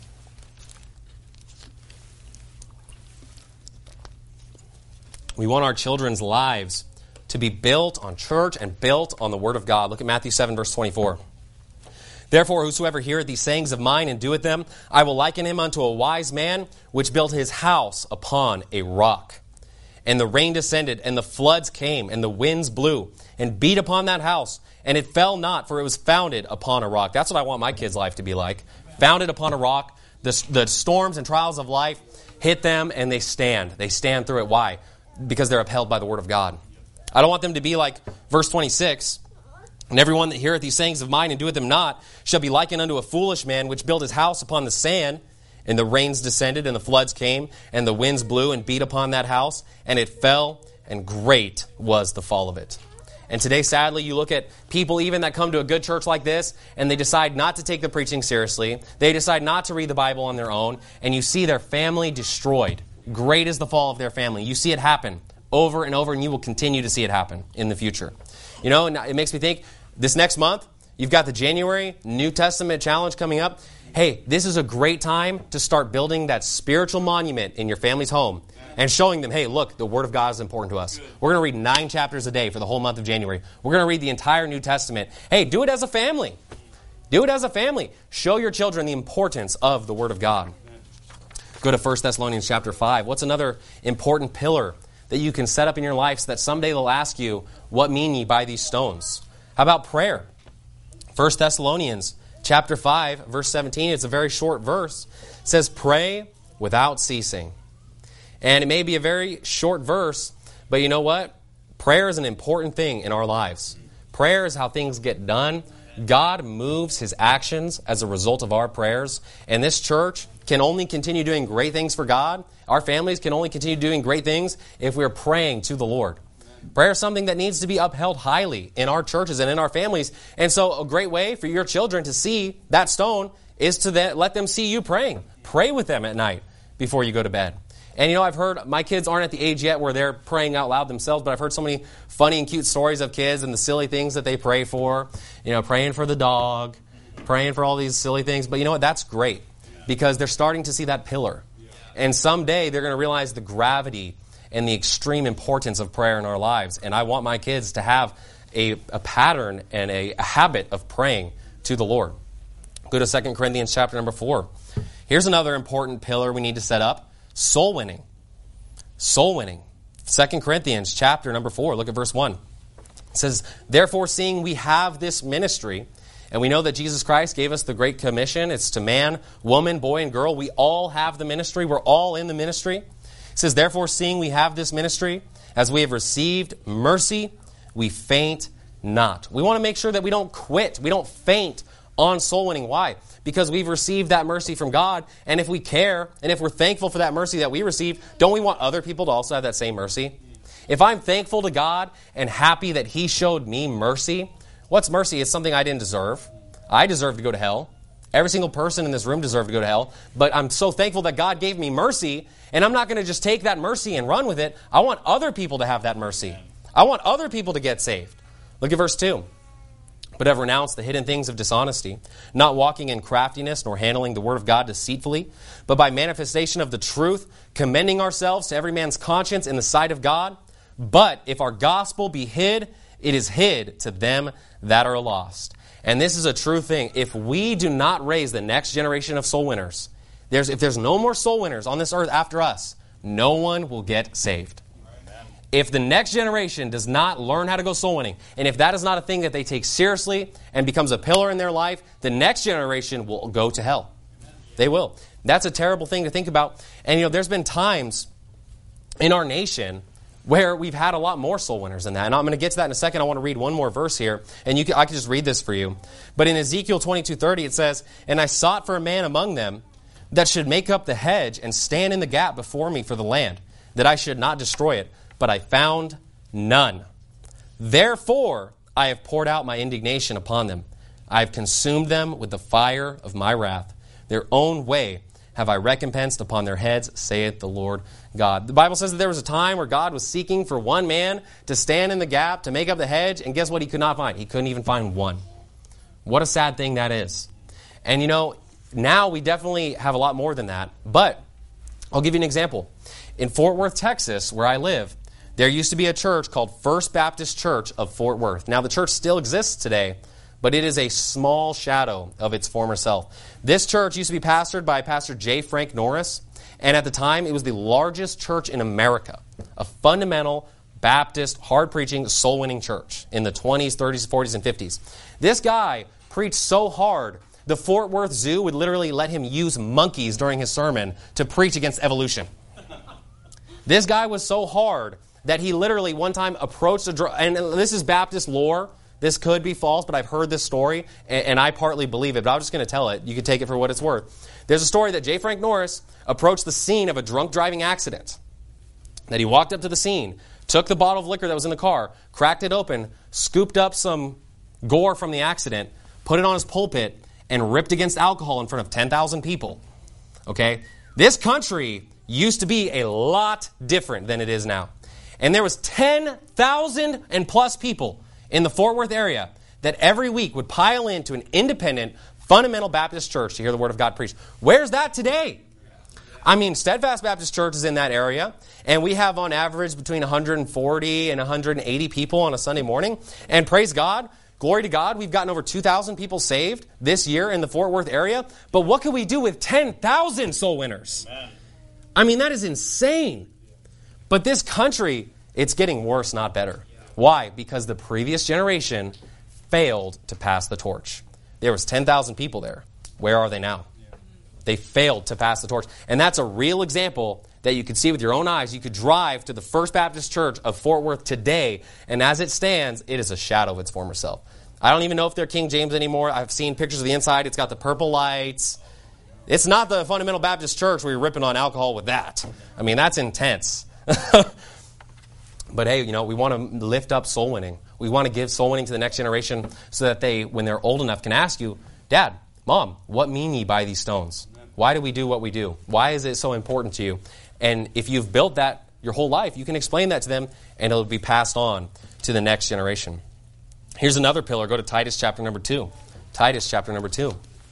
We want our children's lives to be built on church and built on the Word of God. Look at Matthew seven, verse twenty-four. Therefore, whosoever heareth these sayings of mine and doeth them, I will liken him unto a wise man, which built his house upon a rock. And the rain descended, and the floods came, and the winds blew, and beat upon that house, and it fell not, for it was founded upon a rock. That's what I want my kids' life to be like. Founded upon a rock. The, the storms and trials of life hit them, and they stand. They stand through it. Why? Because they're upheld by the Word of God. I don't want them to be like verse twenty-six. And everyone that heareth these sayings of mine and doeth them not shall be likened unto a foolish man which built his house upon the sand. And the rains descended, and the floods came, and the winds blew and beat upon that house, and it fell, and great was the fall of it. And today, sadly, you look at people even that come to a good church like this, and they decide not to take the preaching seriously. They decide not to read the Bible on their own, and you see their family destroyed. Great is the fall of their family. You see it happen over and over, and you will continue to see it happen in the future. You know, and it makes me think, this next month, you've got the January New Testament Challenge coming up. Hey, this is a great time to start building that spiritual monument in your family's home and showing them, hey, look, the Word of God is important to us. We're going to read nine chapters a day for the whole month of January. We're going to read the entire New Testament. Hey, do it as a family. Do it as a family. Show your children the importance of the Word of God. Go to First Thessalonians chapter five. What's another important pillar that you can set up in your life so that someday they'll ask you, what mean ye by these stones? How about prayer? First Thessalonians chapter five, verse seventeen, it's a very short verse. It says, pray without ceasing. And it may be a very short verse, but you know what? Prayer is an important thing in our lives. Prayer is how things get done. God moves His actions as a result of our prayers. And this church can only continue doing great things for God. Our families can only continue doing great things if we're praying to the Lord. Prayer is something that needs to be upheld highly in our churches and in our families. And so a great way for your children to see that stone is to then let them see you praying. Pray with them at night before you go to bed. And you know, I've heard, my kids aren't at the age yet where they're praying out loud themselves, but I've heard so many funny and cute stories of kids and the silly things that they pray for. You know, praying for the dog, praying for all these silly things. But you know what? That's great because they're starting to see that pillar. And someday they're going to realize the gravity and the extreme importance of prayer in our lives. And I want my kids to have a, a pattern and a, a habit of praying to the Lord. Go to Second Corinthians chapter number four. Here's another important pillar we need to set up. Soul winning. Soul winning. Second Corinthians chapter number four. Look at verse one. It says, therefore, seeing we have this ministry, and we know that Jesus Christ gave us the Great Commission. It's to man, woman, boy, and girl. We all have the ministry. We're all in the ministry. It says, therefore, seeing we have this ministry, as we have received mercy, we faint not. We want to make sure that we don't quit. We don't faint on soul winning. Why? Because we've received that mercy from God. And if we care, and if we're thankful for that mercy that we received, don't we want other people to also have that same mercy? If I'm thankful to God and happy that He showed me mercy, what's mercy? It's something I didn't deserve. I deserve to go to hell. Every single person in this room deserved to go to hell. But I'm so thankful that God gave me mercy, and I'm not going to just take that mercy and run with it. I want other people to have that mercy. I want other people to get saved. Look at verse two. but have renounced the hidden things of dishonesty, not walking in craftiness, nor handling the word of God deceitfully, but by manifestation of the truth, commending ourselves to every man's conscience in the sight of God. But if our gospel be hid, it is hid to them that are lost. And this is a true thing. If we do not raise the next generation of soul winners, there's, if there's no more soul winners on this earth after us, no one will get saved. If the next generation does not learn how to go soul winning, and if that is not a thing that they take seriously and becomes a pillar in their life, the next generation will go to hell. They will. That's a terrible thing to think about. And you know, there's been times in our nation where we've had a lot more soul winners than that. And I'm going to get to that in a second. I want to read one more verse here, and you can, I can just read this for you. But in Ezekiel twenty-two thirty, it says, "And I sought for a man among them that should make up the hedge and stand in the gap before me for the land, that I should not destroy it. But I found none. Therefore, I have poured out my indignation upon them. I have consumed them with the fire of my wrath. Their own way have I recompensed upon their heads, saith the Lord God." The Bible says that there was a time where God was seeking for one man to stand in the gap, to make up the hedge, and guess what he could not find? He couldn't even find one. What a sad thing that is. And you know, now we definitely have a lot more than that. But I'll give you an example. In Fort Worth, Texas, where I live, there used to be a church called First Baptist Church of Fort Worth. Now, the church still exists today, but it is a small shadow of its former self. This church used to be pastored by Pastor J. Frank Norris, and at the time, it was the largest church in America, a fundamental Baptist, hard-preaching, soul-winning church in the twenties, thirties, forties, and fifties. This guy preached so hard, the Fort Worth Zoo would literally let him use monkeys during his sermon to preach against evolution. This guy was so hard that he literally one time approached a dr- and this is Baptist lore. This could be false, but I've heard this story, and, and I partly believe it, but I'm just going to tell it. You can take it for what it's worth. There's a story that J. Frank Norris approached the scene of a drunk driving accident. That he walked up to the scene, took the bottle of liquor that was in the car, cracked it open, scooped up some gore from the accident, put it on his pulpit, and ripped against alcohol in front of ten thousand people. Okay? This country used to be a lot different than it is now. And there was ten thousand and plus people in the Fort Worth area that every week would pile into an independent, fundamental Baptist church to hear the Word of God preached. Where's that today? I mean, Steadfast Baptist Church is in that area, and we have on average between one hundred forty and one hundred eighty people on a Sunday morning. And praise God, glory to God, we've gotten over two thousand people saved this year in the Fort Worth area. But what can we do with ten thousand soul winners? Amen. I mean, that is insane. But this country, it's getting worse, not better. Why? Because the previous generation failed to pass the torch. There was ten thousand people there. Where are they now? They failed to pass the torch. And that's a real example that you could see with your own eyes. You could drive to the First Baptist Church of Fort Worth today, and as it stands, it is a shadow of its former self. I don't even know if they're King James anymore. I've seen pictures of the inside. It's got the purple lights. It's not the Fundamental Baptist Church where you're ripping on alcohol with that. I mean, that's intense. But hey, you know, we want to lift up soul winning. We want to give soul winning to the next generation so that they, when they're old enough, can ask you, Dad, Mom, what mean ye by these stones? Why do we do what we do? Why is it so important to you? And if you've built that your whole life, you can explain that to them, and it'll be passed on to the next generation. Here's another pillar. Go to Titus chapter number two. Titus chapter number two.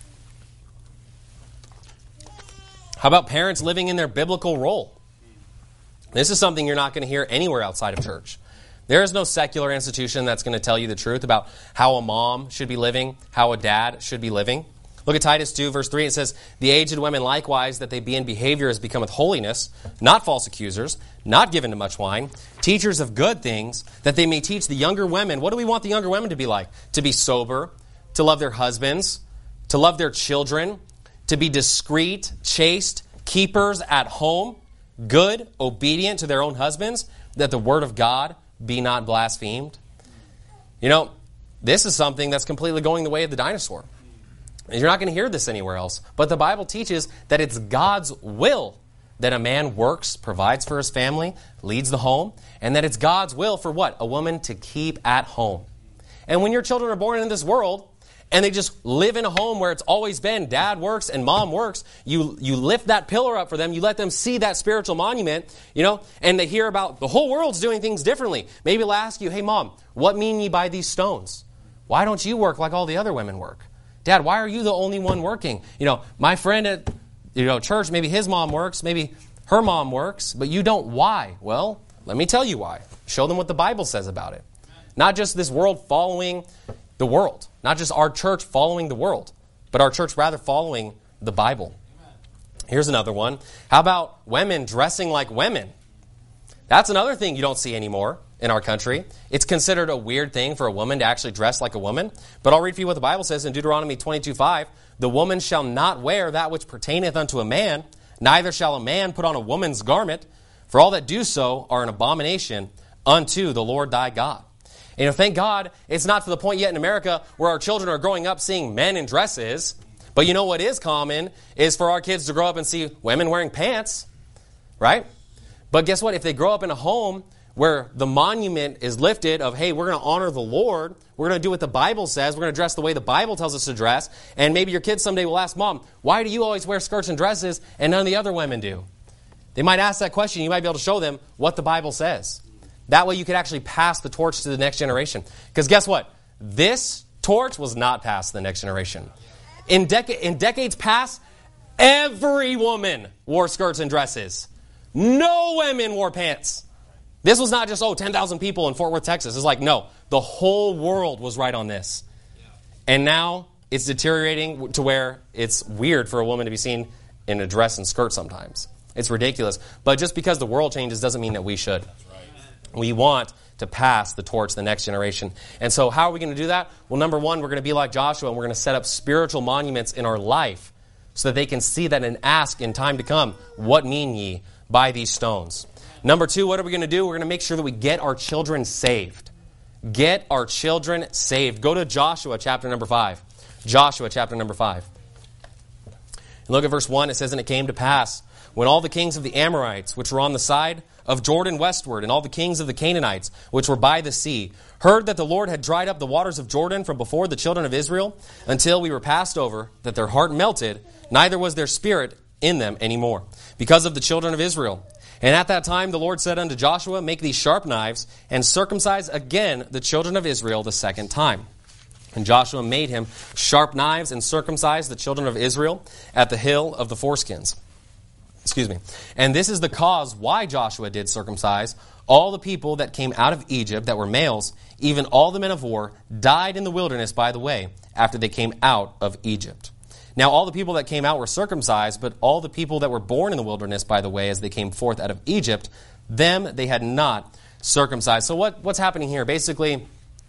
How about parents living in their biblical role? This is something you're not going to hear anywhere outside of church. There is no secular institution that's going to tell you the truth about how a mom should be living, how a dad should be living. Look at Titus two, verse three. It says, "The aged women likewise, that they be in behavior as becometh holiness, not false accusers, not given to much wine, teachers of good things, that they may teach the younger women." What do we want the younger women to be like? To be sober, to love their husbands, to love their children, to be discreet, chaste, keepers at home, good, obedient to their own husbands, that the word of God be not blasphemed. You know, this is something that's completely going the way of the dinosaur. And you're not going to hear this anywhere else. But the Bible teaches that it's God's will that a man works, provides for his family, leads the home, and that it's God's will for what? A woman to keep at home. And when your children are born into this world, and they just live in a home where it's always been dad works and mom works, you you lift that pillar up for them, you let them see that spiritual monument, you know, and they hear about the whole world's doing things differently. Maybe they'll ask you, "Hey, Mom, what mean ye by these stones?" why don't you work like all the other women work? Dad, why are you the only one working? You know, my friend at you know church, maybe his mom works, maybe her mom works, but you don't. Why? Well, let me tell you why. Show them what the Bible says about it. Not just this world following the world. Not just our church following the world, but our church rather following the Bible. Here's another one. How about women dressing like women? That's another thing you don't see anymore in our country. It's considered a weird thing for a woman to actually dress like a woman. But I'll read for you what the Bible says in Deuteronomy twenty-two five. The woman shall not wear that which pertaineth unto a man, neither shall a man put on a woman's garment, for all that do so are an abomination unto the Lord thy God. And, you know, thank God it's not to the point yet in America where our children are growing up seeing men in dresses. But you know what is common is for our kids to grow up and see women wearing pants, right? But guess what? If they grow up in a home where the monument is lifted of, hey, we're going to honor the Lord, we're going to do what the Bible says, we're going to dress the way the Bible tells us to dress, and maybe your kids someday will ask, Mom, why do you always wear skirts and dresses and none of the other women do? They might ask that question. You might be able to show them what the Bible says. That way you could actually pass the torch to the next generation. Because guess what? This torch was not passed to the next generation. In, dec- in decades past, every woman wore skirts and dresses. No women wore pants. This was not just, oh, ten thousand people in Fort Worth, Texas. It's like, no, the whole world was right on this. And now it's deteriorating to where it's weird for a woman to be seen in a dress and skirt sometimes. It's ridiculous. But just because the world changes doesn't mean that we should. We want to pass the torch to the next generation. And so how are we going to do that? Well, number one, we're going to be like Joshua, and we're going to set up spiritual monuments in our life so that they can see that and ask in time to come, what mean ye by these stones? Number two, what are we going to do? We're going to make sure that we get our children saved. Get our children saved. Go to Joshua chapter number five. Joshua chapter number five. Look at verse one. It says, and it came to pass, when all the kings of the Amorites, which were on the side of Jordan westward, and all the kings of the Canaanites, which were by the sea, heard that the Lord had dried up the waters of Jordan from before the children of Israel, until we were passed over, that their heart melted, neither was their spirit in them any more, because of the children of Israel. And at that time the Lord said unto Joshua, make these sharp knives, and circumcise again the children of Israel the second time. And Joshua made him sharp knives, and circumcised the children of Israel at the hill of the foreskins. Excuse me. And this is the cause why Joshua did circumcise all the people that came out of Egypt that were males, even all the men of war, died in the wilderness by the way, after they came out of Egypt. Now all the people that came out were circumcised, but all the people that were born in the wilderness by the way, as they came forth out of Egypt, them they had not circumcised. So what, what's happening here? Basically,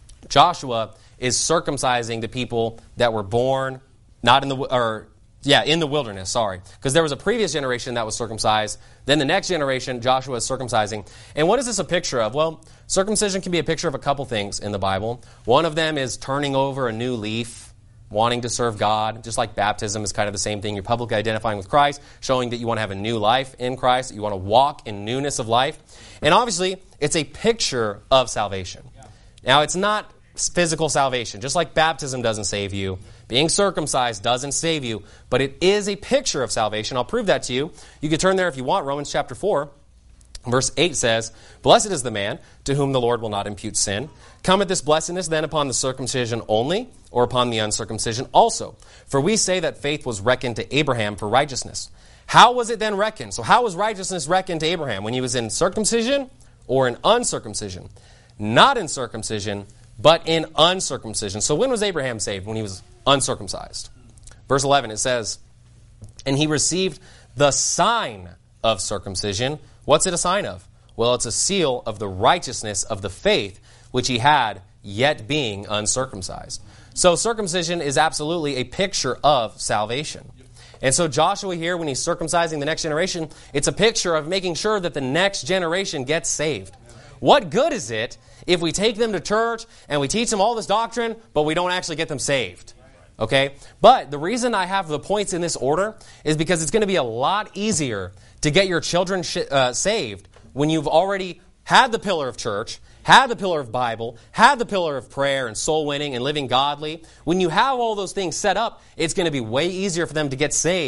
Joshua is circumcising the people that were born not in the or yeah in the wilderness. Sorry, because there was a previous generation that was circumcised. Then the next generation, Joshua is circumcising. And what is this a picture of? Well, circumcision can be a picture of a couple things in the Bible. One of them is turning over a new leaf, wanting to serve God. Just like baptism is kind of the same thing. You're publicly identifying with Christ, showing that you want to have a new life in Christ, that you want to walk in newness of life. And obviously, it's a picture of salvation. Now, it's not physical salvation. Just like baptism doesn't save you, being circumcised doesn't save you, but it is a picture of salvation. I'll prove that to you. You can turn there if you want. Romans chapter four, verse eight says, blessed is the man to whom the Lord will not impute sin. Cometh this blessedness then upon the circumcision only, or upon the uncircumcision also? For we say that faith was reckoned to Abraham for righteousness. How was it then reckoned? So how was righteousness reckoned to Abraham? When he was in circumcision or in uncircumcision? Not in circumcision, but in uncircumcision. So when was Abraham saved? When he was uncircumcised. Verse eleven, it says, and he received the sign of circumcision. What's it a sign of? Well, it's a seal of the righteousness of the faith which he had, yet being uncircumcised. So circumcision is absolutely a picture of salvation. And so Joshua here, when he's circumcising the next generation, it's a picture of making sure that the next generation gets saved. What good is it if we take them to church and we teach them all this doctrine, but we don't actually get them saved? Okay? But the reason I have the points in this order is because it's going to be a lot easier to get your children sh- uh, saved when you've already had the pillar of church, had the pillar of Bible, had the pillar of prayer and soul winning and living godly. When you have all those things set up, it's going to be way easier for them to get saved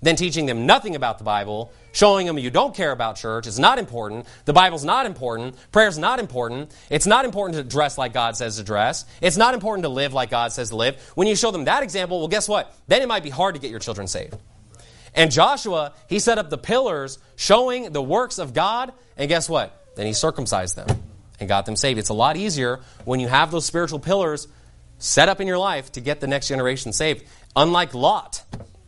than teaching them nothing about the Bible, showing them you don't care about church, it's not important, the Bible's not important, prayer's not important, it's not important to dress like God says to dress, it's not important to live like God says to live. When you show them that example, well, guess what? Then it might be hard to get your children saved. And Joshua, he set up the pillars showing the works of God, and guess what? Then he circumcised them and got them saved. It's a lot easier when you have those spiritual pillars set up in your life to get the next generation saved. Unlike Lot,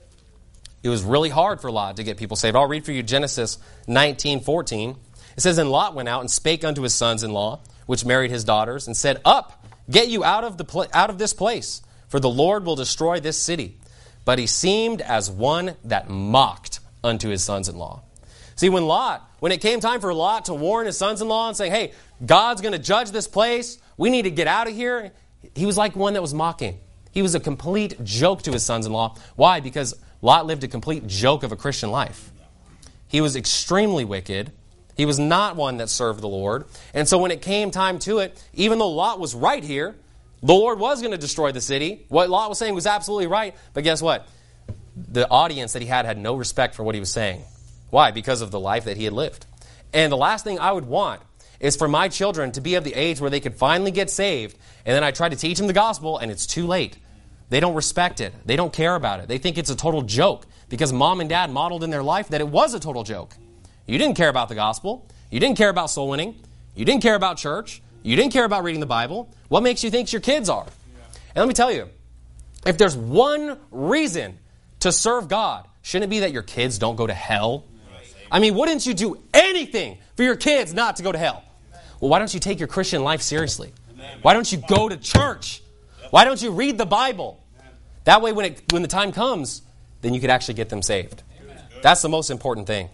it was really hard for Lot to get people saved. I'll read for you Genesis nineteen fourteen. It says, "And Lot went out and spake unto his sons-in-law, which married his daughters, and said, Up, get you out of the pl- out of this place, for the Lord will destroy this city. But he seemed as one that mocked unto his sons-in-law." See, when Lot, when it came time for Lot to warn his sons-in-law and say, hey, God's going to judge this place, we need to get out of here, he was like one that was mocking. He was a complete joke to his sons-in-law. Why? Because Lot lived a complete joke of a Christian life. He was extremely wicked. He was not one that served the Lord. And so when it came time to it, even though Lot was right here, the Lord was going to destroy the city. What Lot was saying was absolutely right. But guess what? The audience that he had had no respect for what he was saying. Why? Because of the life that he had lived. And the last thing I would want is for my children to be of the age where they could finally get saved, and then I try to teach them the gospel, and it's too late. They don't respect it. They don't care about it. They think it's a total joke because mom and dad modeled in their life that it was a total joke. You didn't care about the gospel. You didn't care about soul winning. You didn't care about church. You didn't care about reading the Bible. What makes you think your kids are? And let me tell you, if there's one reason to serve God, shouldn't it be that your kids don't go to hell? I mean, wouldn't you do anything for your kids not to go to hell? Well, why don't you take your Christian life seriously? Why don't you go to church? Why don't you read the Bible? That way, when it when the time comes, then you could actually get them saved. That's the most important thing.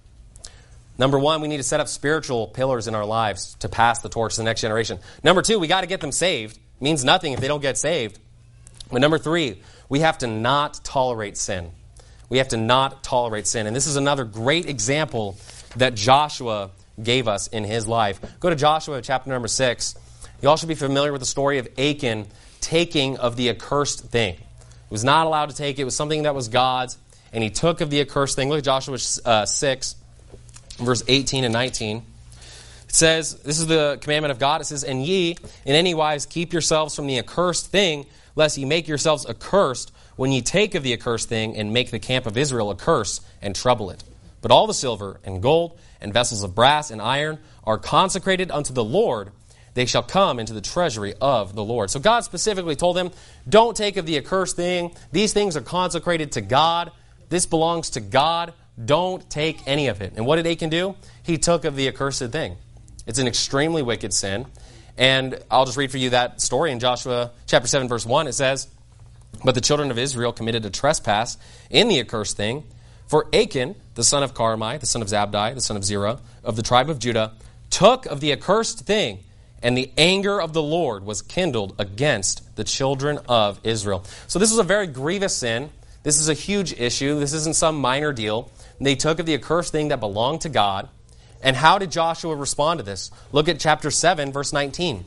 Number one, we need to set up spiritual pillars in our lives to pass the torch to the next generation. Number two, we got to get them saved. It means nothing if they don't get saved. But number three, we have to not tolerate sin. We have to not tolerate sin. And this is another great example that Joshua gave us in his life. Go to Joshua chapter number six. You all should be familiar with the story of Achan taking of the accursed thing. He was not allowed to take it. It was something that was God's, and he took of the accursed thing. Look at Joshua uh, six, verse eighteen and nineteen. It says, this is the commandment of God. It says, "And ye in any wise keep yourselves from the accursed thing, lest ye make yourselves accursed when ye take of the accursed thing and make the camp of Israel a curse and trouble it. But all the silver and gold and vessels of brass and iron are consecrated unto the Lord. They shall come into the treasury of the Lord." So God specifically told them, don't take of the accursed thing. These things are consecrated to God. This belongs to God. Don't take any of it. And what did Achan do? He took of the accursed thing. It's an extremely wicked sin. And I'll just read for you that story in Joshua chapter seven, verse one. It says, "But the children of Israel committed a trespass in the accursed thing. For Achan, the son of Carmi, the son of Zabdi, the son of Zerah, of the tribe of Judah, took of the accursed thing, and the anger of the Lord was kindled against the children of Israel." So this is a very grievous sin. This is a huge issue. This isn't some minor deal. They took of the accursed thing that belonged to God. And how did Joshua respond to this? Look at chapter seven, verse nineteen.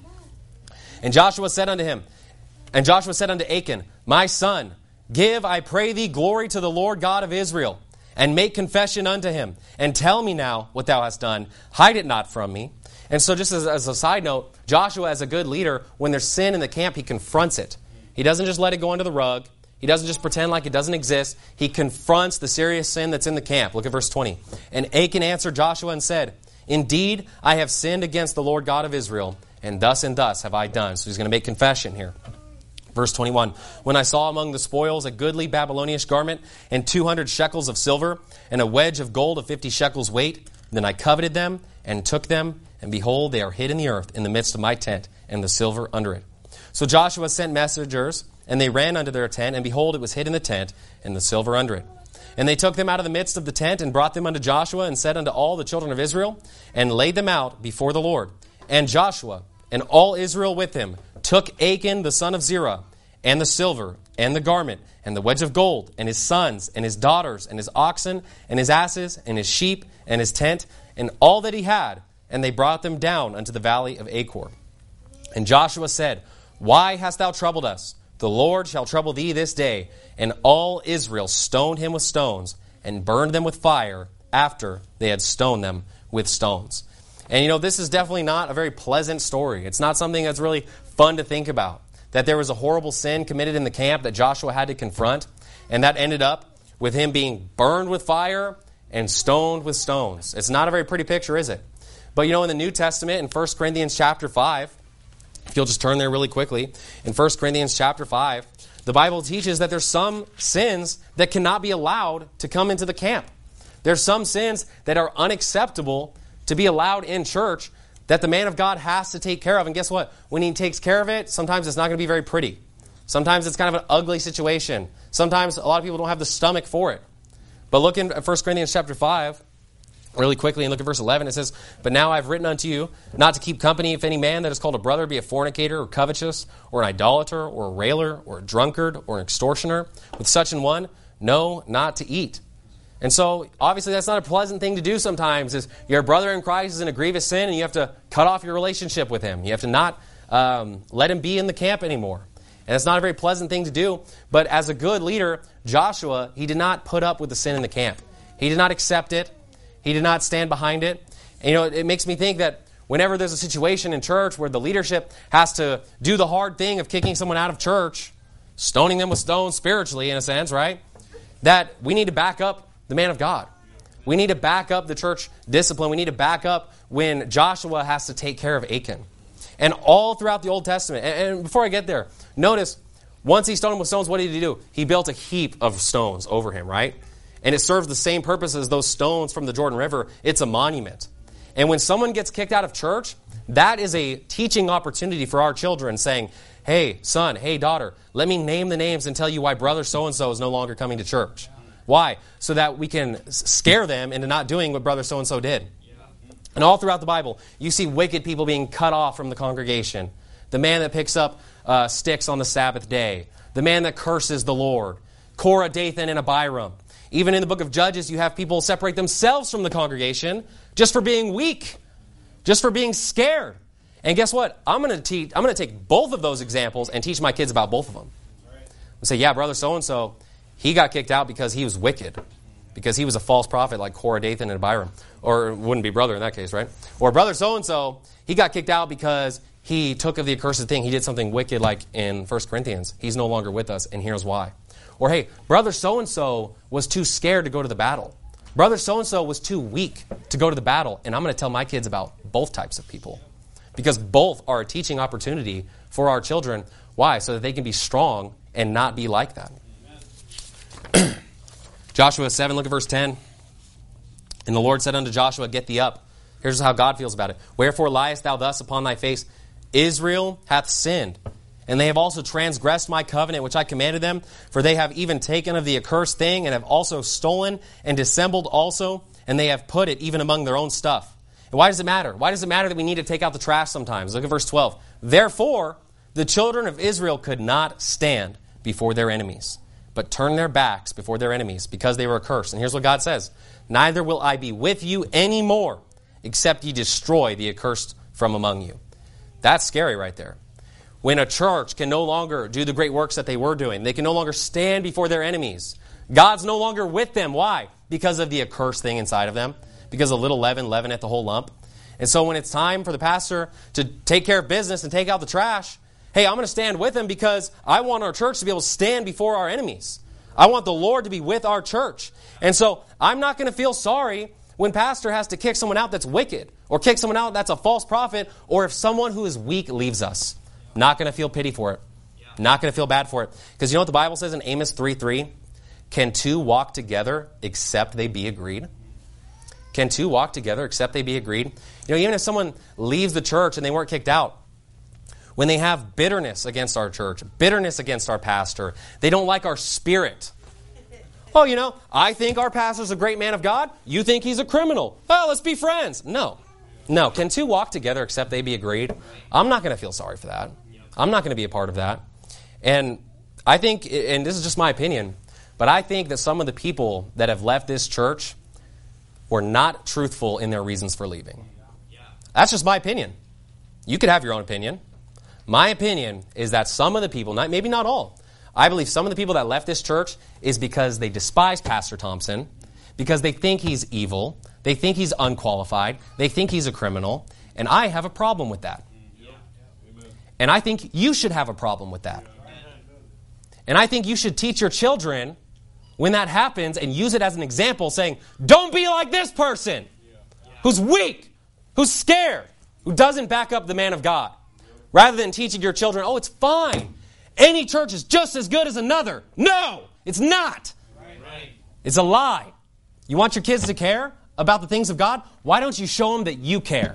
"And Joshua said unto him, and Joshua said unto Achan, My son, give, I pray thee, glory to the Lord God of Israel, and make confession unto him, and tell me now what thou hast done. Hide it not from me." And so just as, as a side note, Joshua, as a good leader, when there's sin in the camp, he confronts it. He doesn't just let it go under the rug. He doesn't just pretend like it doesn't exist. He confronts the serious sin that's in the camp. Look at verse twenty. "And Achan answered Joshua and said, Indeed, I have sinned against the Lord God of Israel, and thus and thus have I done." So he's going to make confession here. Verse twenty-one, "When I saw among the spoils a goodly Babylonish garment, and two hundred shekels of silver, and a wedge of gold of fifty shekels weight, then I coveted them, and took them, and behold, they are hid in the earth in the midst of my tent, and the silver under it. So Joshua sent messengers, and they ran unto their tent, and behold, it was hid in the tent, and the silver under it. And they took them out of the midst of the tent, and brought them unto Joshua, and said unto all the children of Israel, and laid them out before the Lord. And Joshua, and all Israel with him, took Achan the son of Zerah, and the silver, and the garment, and the wedge of gold, and his sons, and his daughters, and his oxen, and his asses, and his sheep, and his tent, and all that he had, and they brought them down unto the valley of Achor. And Joshua said, Why hast thou troubled us? the Lord shall trouble thee this day. And all Israel stoned him with stones and burned them with fire after they had stoned them with stones. And you know, this is definitely not a very pleasant story. It's not something that's really fun to think about. That there was a horrible sin committed in the camp that Joshua had to confront, and that ended up with him being burned with fire and stoned with stones. It's not a very pretty picture, is it? But you know, in the New Testament, in First Corinthians chapter five, if you'll just turn there really quickly, in First Corinthians chapter five, the Bible teaches that there's some sins that cannot be allowed to come into the camp. There's some sins that are unacceptable to be allowed in church that the man of God has to take care of. And guess what? When he takes care of it, sometimes it's not going to be very pretty. Sometimes it's kind of an ugly situation. Sometimes a lot of people don't have the stomach for it. But look in First Corinthians chapter five, really quickly, and look at verse eleven. It says, "But now I've written unto you not to keep company if any man that is called a brother be a fornicator or covetous or an idolater or a railer or a drunkard or an extortioner. With such an one, no, not to eat." And so, obviously, that's not a pleasant thing to do sometimes. Is your brother in Christ is in a grievous sin, and you have to cut off your relationship with him. You have to not um, let him be in the camp anymore. And it's not a very pleasant thing to do. But as a good leader, Joshua, he did not put up with the sin in the camp. He did not accept it. He did not stand behind it. And, you know, it, it makes me think that whenever there's a situation in church where the leadership has to do the hard thing of kicking someone out of church, stoning them with stones spiritually, in a sense, right? That we need to back up the man of God. We need to back up the church discipline. We need to back up when Joshua has to take care of Achan. And all throughout the Old Testament, and, and before I get there, notice, once he stoned him with stones, what did he do? He built a heap of stones over him, right? And it serves the same purpose as those stones from the Jordan River. It's a monument. And when someone gets kicked out of church, that is a teaching opportunity for our children, saying, "Hey, son, hey, daughter, let me name the names and tell you why brother so-and-so is no longer coming to church." Why? So that we can scare them into not doing what brother so-and-so did. And all throughout the Bible, you see wicked people being cut off from the congregation. The man that picks up uh, sticks on the Sabbath day. The man that curses the Lord. Korah, Dathan, and Abiram. Even in the book of Judges, you have people separate themselves from the congregation just for being weak. Just for being scared. And guess what? I'm going to teach. I'm going to take both of those examples and teach my kids about both of them. And say, yeah, brother so-and-so, he got kicked out because he was wicked. Because he was a false prophet like Korah, Dathan, and Abiram. Or it wouldn't be brother in that case, right? Or brother so-and-so, he got kicked out because he took of the accursed thing. He did something wicked like in First Corinthians. He's no longer with us, and here's why. Or hey, brother so-and-so was too scared to go to the battle. Brother so-and-so was too weak to go to the battle. And I'm going to tell my kids about both types of people. Because both are a teaching opportunity for our children. Why? So that they can be strong and not be like that. Joshua seven, look at verse ten. "And the Lord said unto Joshua, Get thee up." Here's how God feels about it. "Wherefore liest thou thus upon thy face? Israel hath sinned, and they have also transgressed my covenant which I commanded them. For they have even taken of the accursed thing, and have also stolen and dissembled also, and they have put it even among their own stuff." And why does it matter? Why does it matter that we need to take out the trash sometimes? Look at verse twelve. "Therefore the children of Israel could not stand before their enemies, but turned their backs before their enemies, because they were accursed." And here's what God says. "Neither will I be with you any more, except ye destroy the accursed from among you." That's scary right there. When a church can no longer do the great works that they were doing, they can no longer stand before their enemies. God's no longer with them. Why? Because of the accursed thing inside of them. Because a little leaven, leaven at the whole lump. And so when it's time for the pastor to take care of business and take out the trash, hey, I'm going to stand with him because I want our church to be able to stand before our enemies. I want the Lord to be with our church. And so I'm not going to feel sorry when pastor has to kick someone out that's wicked, or kick someone out that's a false prophet, or if someone who is weak leaves us. Not going to feel pity for it. Not going to feel bad for it. Because you know what the Bible says in Amos three three? "Can two walk together except they be agreed?" Can two walk together except they be agreed? You know, even if someone leaves the church and they weren't kicked out, when they have bitterness against our church, bitterness against our pastor, they don't like our spirit. Oh, you know, I think our pastor's a great man of God. You think he's a criminal. Oh, let's be friends. No. No. Can two walk together except they be agreed? I'm not going to feel sorry for that. I'm not going to be a part of that. And I think, and this is just my opinion, but I think that some of the people that have left this church were not truthful in their reasons for leaving. That's just my opinion. You could have your own opinion. My opinion is that some of the people, not, maybe not all, I believe some of the people that left this church is because they despise Pastor Thompson, because they think he's evil, they think he's unqualified, they think he's a criminal, and I have a problem with that. And I think you should have a problem with that. And I think you should teach your children when that happens and use it as an example, saying, don't be like this person who's weak, who's scared, who doesn't back up the man of God. Rather than teaching your children, oh, it's fine. Any church is just as good as another. No, it's not. It's a lie. You want your kids to care about the things of God? Why don't you show them that you care?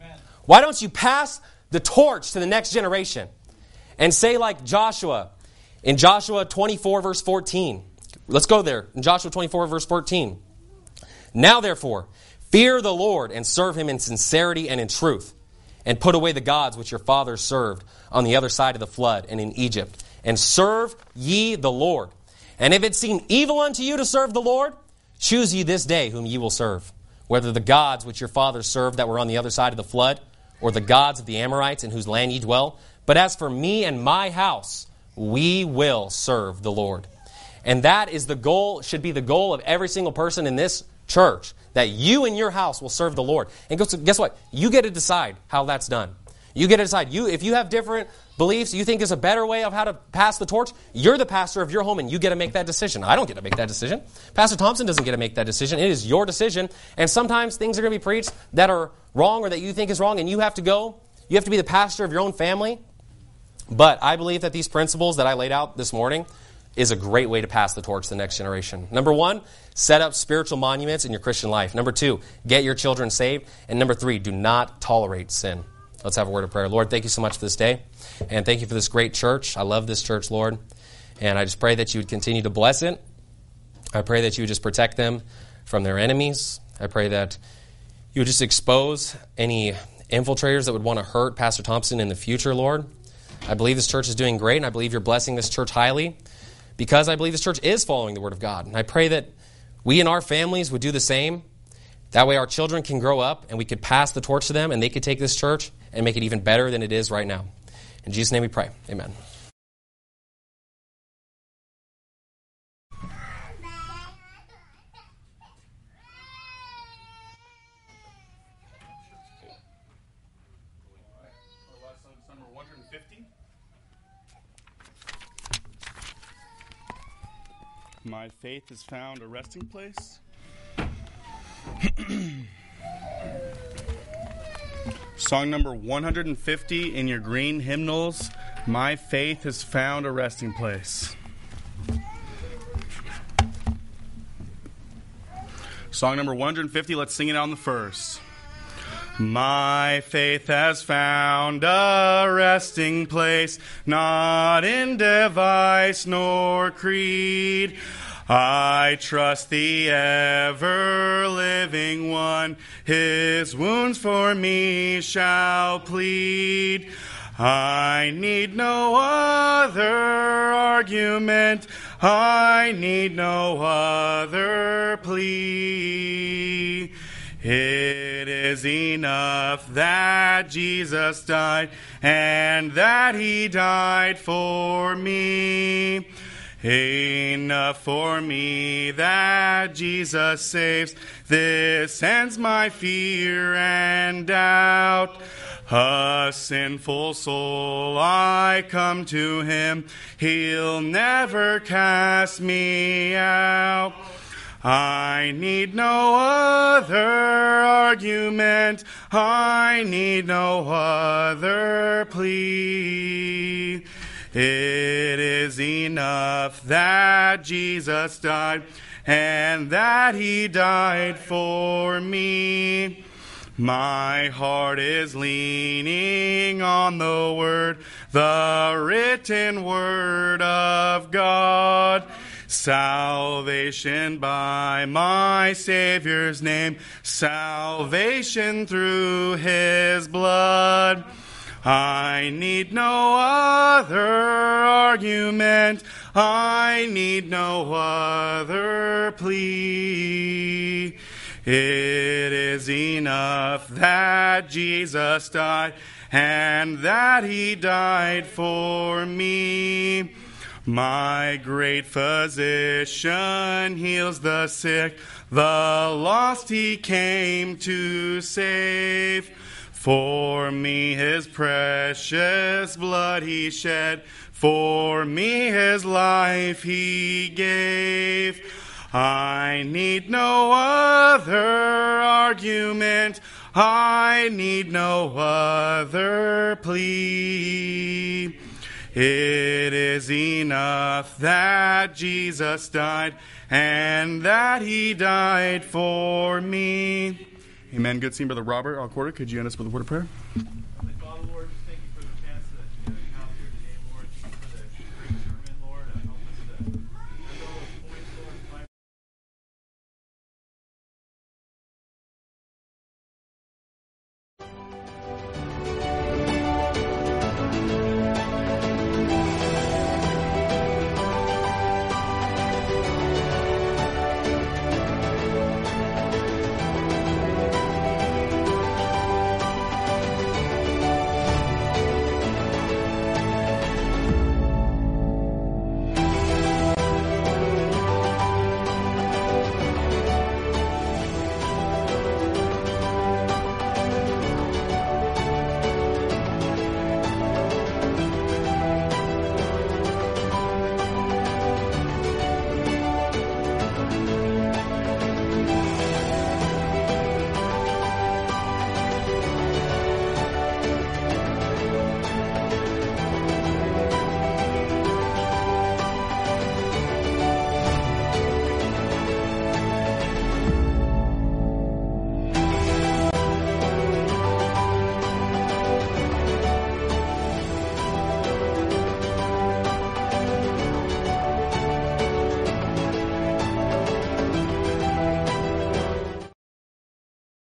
Why don't you pass the torch to the next generation and say like Joshua in Joshua twenty-four verse fourteen. Let's go there. In Joshua twenty-four verse fourteen. Now therefore, fear the Lord and serve him in sincerity and in truth, and put away the gods which your fathers served on the other side of the flood and in Egypt, and serve ye the Lord. And if it seem evil unto you to serve the Lord, choose ye this day whom ye will serve, whether the gods which your fathers served that were on the other side of the flood, or the gods of the Amorites in whose land ye dwell. But as for me and my house, we will serve the Lord. And that is the goal, should be the goal of every single person in this church, that you and your house will serve the Lord. And guess what? You get to decide how that's done. You get to decide. You, if you have different beliefs, you think there's a better way of how to pass the torch, you're the pastor of your home and you get to make that decision. I don't get to make that decision. Pastor Thompson doesn't get to make that decision. It is your decision. And sometimes things are going to be preached that are wrong or that you think is wrong, and you have to go. You have to be the pastor of your own family. But I believe that these principles that I laid out this morning is a great way to pass the torch to the next generation. Number one, set up spiritual monuments in your Christian life. Number two, get your children saved. And number three, do not tolerate sin. Let's have a word of prayer. Lord, thank you so much for this day. And thank you for this great church. I love this church, Lord. And I just pray that you would continue to bless it. I pray that you would just protect them from their enemies. I pray that you would just expose any infiltrators that would want to hurt Pastor Thompson in the future, Lord. I believe this church is doing great, and I believe you're blessing this church highly because I believe this church is following the Word of God. And I pray that we and our families would do the same. That way our children can grow up and we could pass the torch to them and they could take this church and make it even better than it is right now. In Jesus' name we pray. Amen. My faith has found a resting place. Song number one hundred fifty in your green hymnals. My faith has found a resting place. Song number one hundred fifty, let's sing it on the first. My faith has found a resting place, not in device nor creed. I trust the ever-living one, his wounds for me shall plead. I need no other argument, I need no other plea. It is enough that Jesus died, and that he died for me. Enough for me that Jesus saves. This ends my fear and doubt. A sinful soul, I come to him. He'll never cast me out. I need no other argument. I need no other plea. It is enough that Jesus died and that he died for me. My heart is leaning on the word, the written word of God. Salvation by my Savior's name, salvation through his blood. I need no other argument, I need no other plea. It is enough that Jesus died and that he died for me. My great physician heals the sick, the lost he came to save. For me his precious blood he shed, for me his life he gave. I need no other argument, I need no other plea. It is enough that Jesus died and that he died for me. Amen. Good seeing Brother Robert Alcorta. Could you end us with a word of prayer?